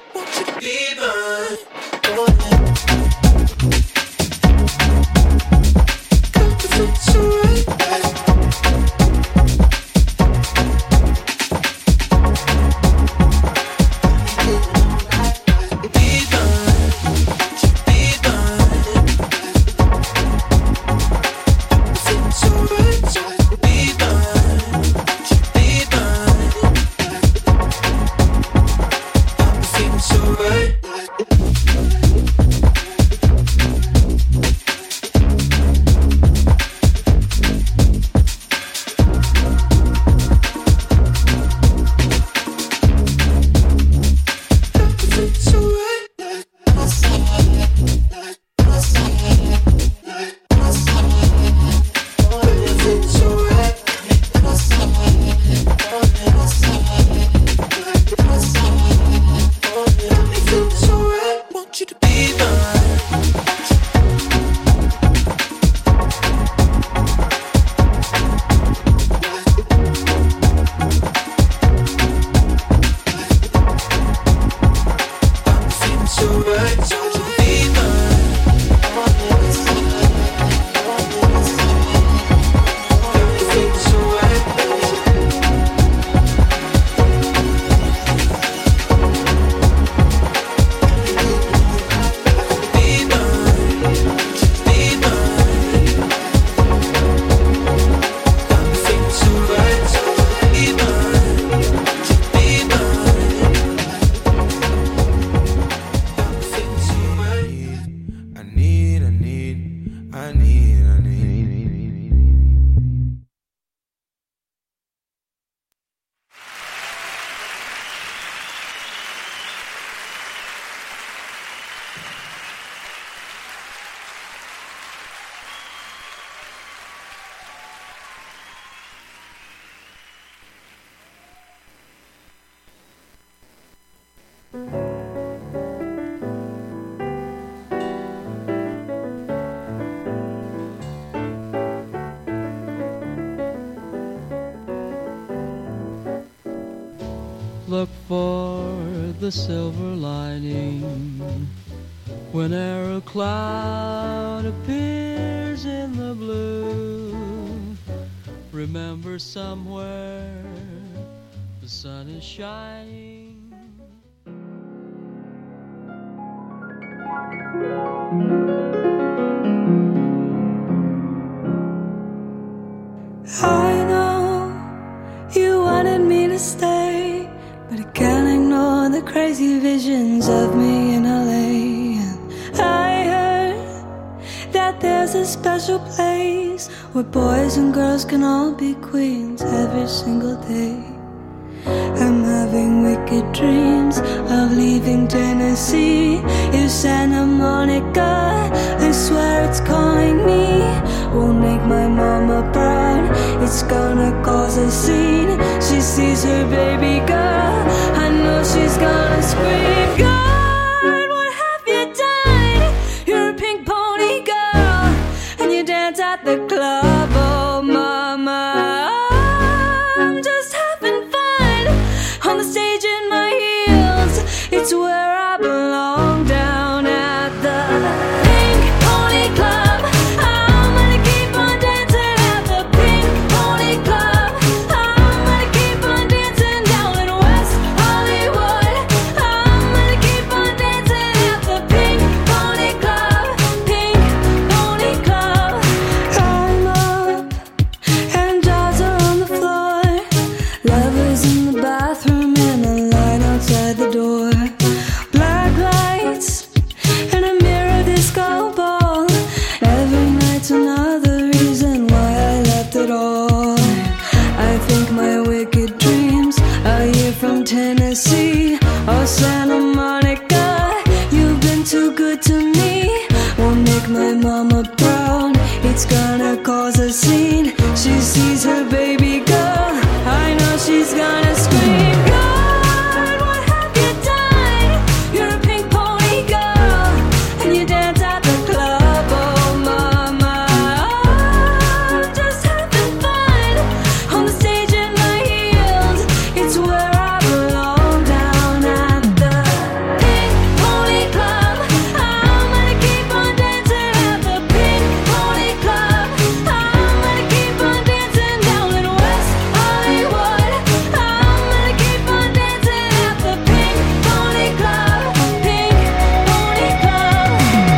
Look for the silver lining whene'er a cloud appears in the blue. Remember somewhere the sun is shining. I know you wanted me to stay, but I can't ignore the crazy visions of me in LA. And I heard that there's a special place where boys and girls can all be queens every single day. I'm having wicked dreams of leaving Tennessee. If Santa Monica, I swear it's calling me. Won't make my mama proud, it's gonna cause a scene. She sees her baby girl, I know she's gonna scream. God, what have you done? You're a pink pony girl, and you dance at the club. Oh mama, I'm just having fun on the stage in my heels. It's where I belong, down at the Pink Pony Club. I'm gonna it's gonna cause a scene. She sees her baby girl, I know she's gonna scream. God, what have you done? You're a pink pony girl, and you dance at the club. Oh mama, I'm just having fun on the stage in my heels. It's where I belong, down at the Pink Pony Club. I'm gonna keep on dancing at the Pink Pony Club. I'm gonna keep on dancing down in West Hollywood. I'm gonna keep on dancing at the Pink Pony Club. Pink Pony Club.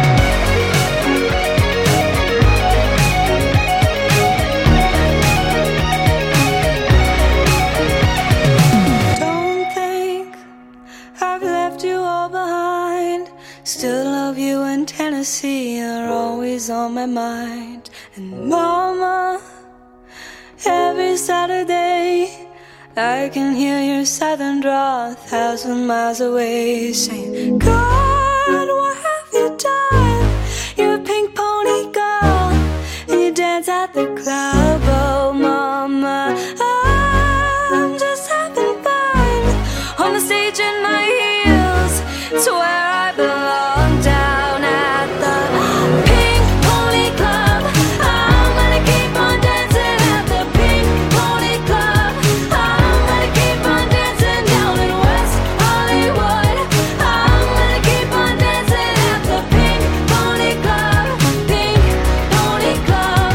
Don't think I've left you all behind. Still love you in Tennessee, you're always on my mind. And mama, every Saturday I can hear your southern drawl 1,000 miles away, saying, God, what have you done? You're a pink pony girl, and you dance at the club. Oh mama, I'm just having fun on the stage in my heels. It's where I belong, down at the Pink Pony Club. I'm gonna keep on dancing at the Pink Pony Club. I'm gonna keep on dancing down in West Hollywood. I'm gonna keep on dancing at the Pink Pony Club. Pink Pony Club.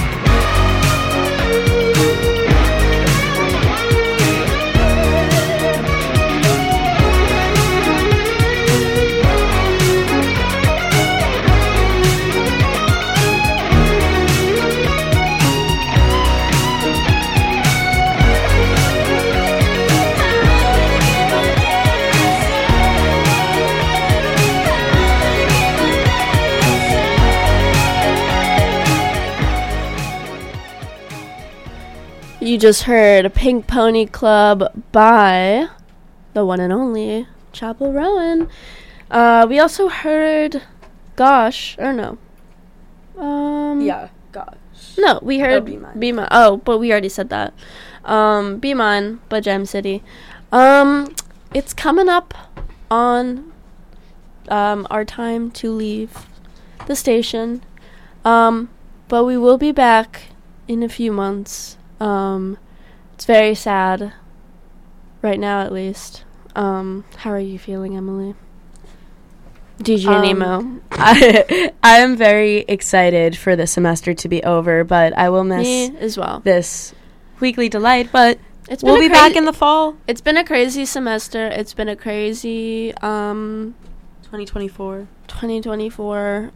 You just heard Pink Pony Club by the one and only Chapel Rowan. We also heard Gosh, or no. Yeah, gosh. No, we heard Be Mine. Be Mine. Oh, but we already said that. Be Mine by Jam City. It's coming up on our time to leave the station. But we will be back in a few months. It's very sad right now, at least. How are you feeling, Emily? DJ Nemo. I am very excited for the semester to be over, but I will miss Me as well. this weekly delight. But It's been we'll a be back in the fall. It's been a crazy semester. It's been a crazy 2024. 2024.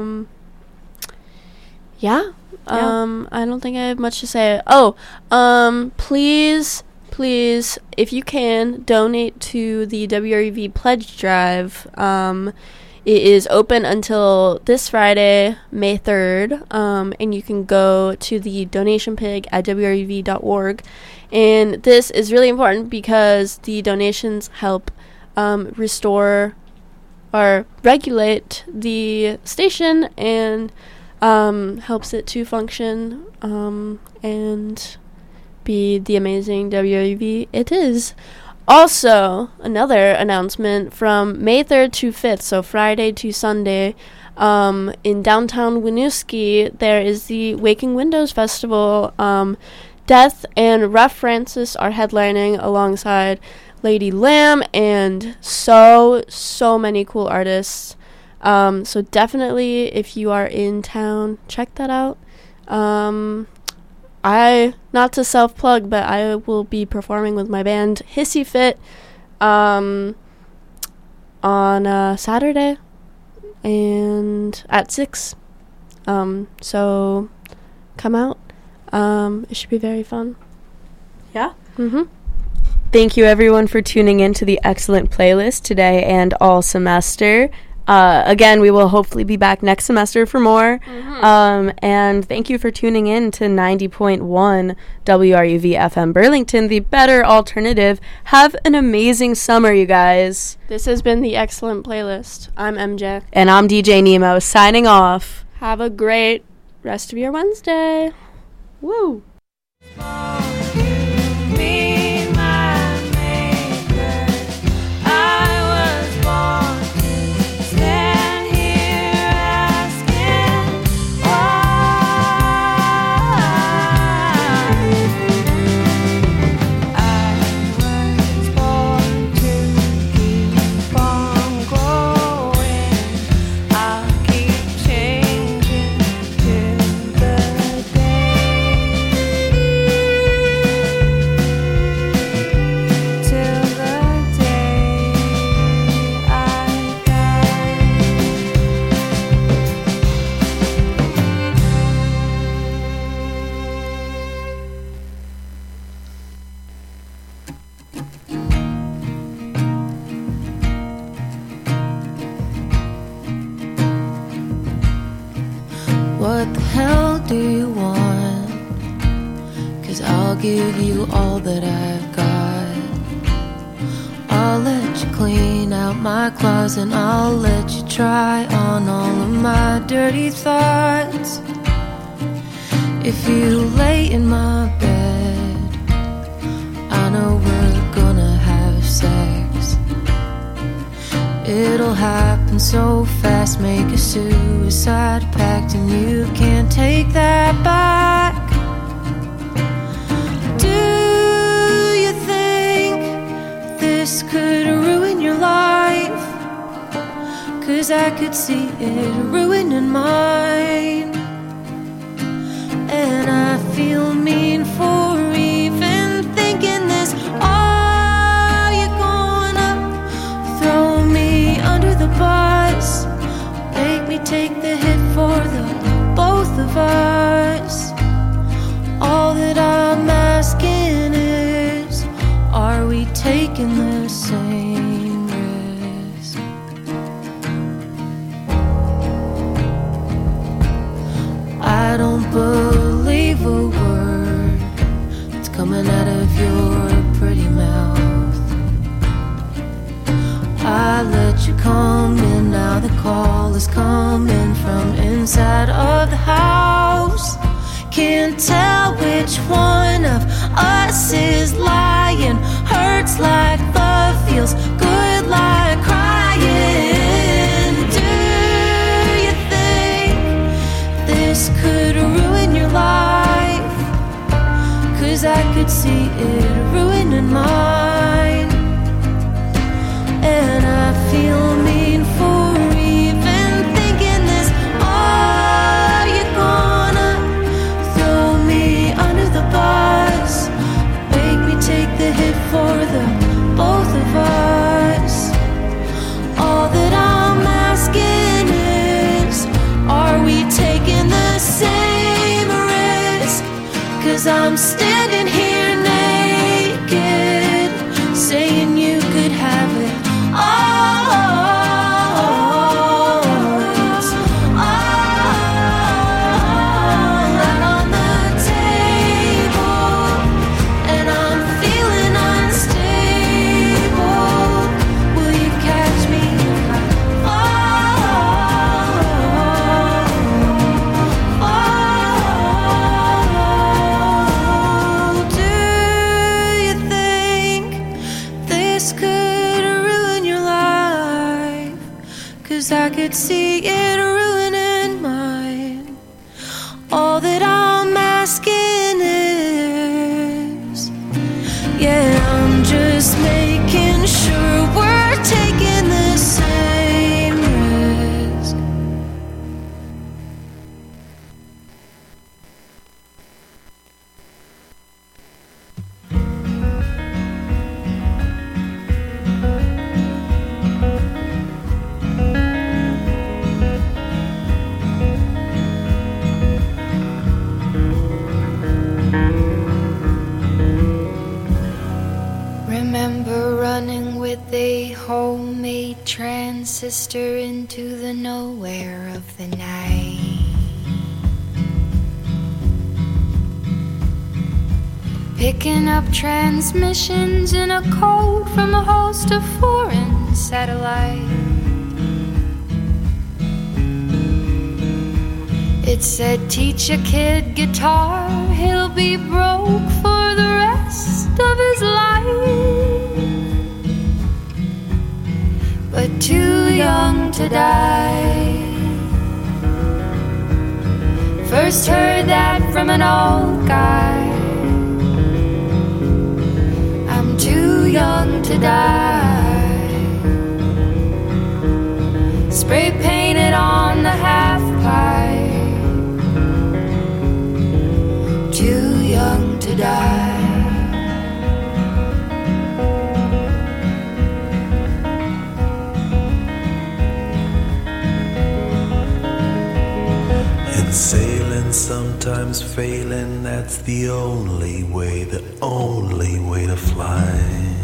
Yeah. I don't think I have much to say. Please, if you can, donate to the WREV Pledge Drive. It is open until this Friday, May 3rd, and you can go to the donation pig at wrev.org. And this is really important because the donations help restore or regulate the station and helps it to function and be the amazing WREV it is. Also, another announcement from May 3rd to 5th, so Friday to Sunday, in downtown Winooski, there is the Waking Windows Festival. Death and Ruff Francis are headlining alongside Lady Lamb and so many cool artists. So definitely, if you are in town, check that out. Not to self-plug, but I will be performing with my band Hissy Fit on Saturday and at 6. So come out. It should be very fun. Yeah? Mm-hmm. Thank you, everyone, for tuning in to the excellent playlist today and all semester. Again, we will hopefully be back next semester for more. Mm-hmm. And thank you for tuning in to 90.1 WRUV FM Burlington, the better alternative. Have an amazing summer, you guys. This has been the excellent playlist. I'm MJ. And I'm DJ Nemo, signing off. Have a great rest of your Wednesday. Woo! What the hell do you want? 'Cause I'll give you all that I've got. I'll let you clean out my closet and I'll let you try on all of my dirty thoughts. If you lay in my bed, I know we're gonna have sex. It'll happen so fast, make a suicide pact, and you can't take that back. Do you think this could ruin your life? 'Cause I could see it ruining mine. And I feel mean for even thinking this. Are you gonna throw me under the bus? Make me take the hit for the both of us. All that I'm asking is, are we taking the same risk? I don't believe a word that's coming out of your pretty mouth. I let you come in, now the call is coming from inside of the house. Can't tell which one of us is lying. Hurts like love, feels good like crying. Do you think this could ruin your life? 'Cause I could see it ruining mine. And I feel mean for even thinking this. Are you gonna throw me under the bus? Make me take the hit for the both of us. All that I'm asking is, are we taking the same risk? 'Cause I'm standing here naked, saying you could have it all. It's all out on the table, and I'm feeling unstable. Will you catch me if I fall? Do you think this could ruin your life? 'Cause I could see it ruining mine. All that I'm asking is, yeah, I'm just making sure we're taking the same risk. Remember running with a homemade transistor into the nowhere of the night. Picking up transmissions in a code from a host of foreign satellites. It said, teach a kid guitar, he'll be broke for the rest of his life. But too young to die. First heard that from an old guy. I'm too young to die. Spray painted on the half pipe. Too young to die. And sailing, sometimes failing, that's the only way to fly.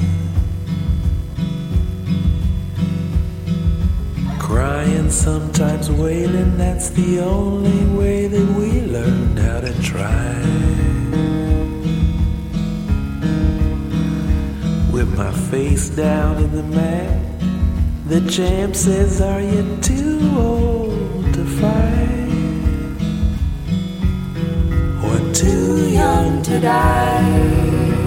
Crying, sometimes wailing, that's the only way that we learn how to try. With my face down in the mat, the champ says, are you too old to fight? Or too young to die?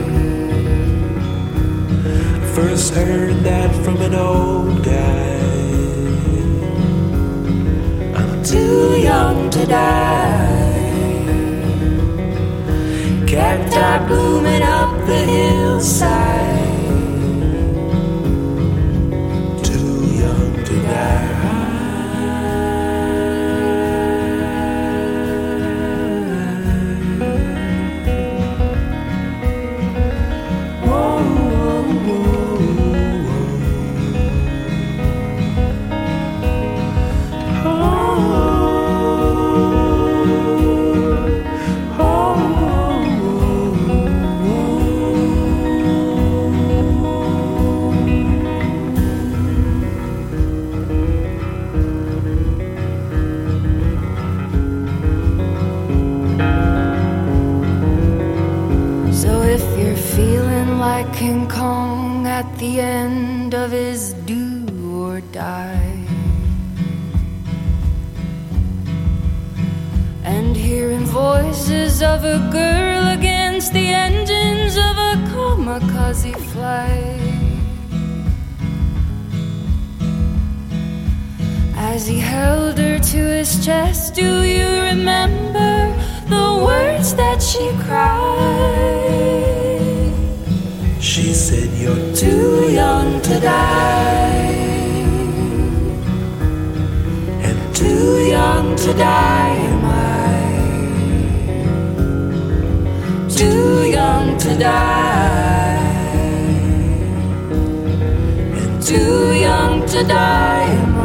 First heard that from an old guy. Too young to die. Cacti blooming up the hillside. Too young to die. King Kong at the end of his do or die, and hearing voices of a girl against the engines of a kamikaze flight. As he held her to his chest, do you remember the words that she cried? She said, you're too young to die, and too young to die am I. Too young to die, and too young to die am I.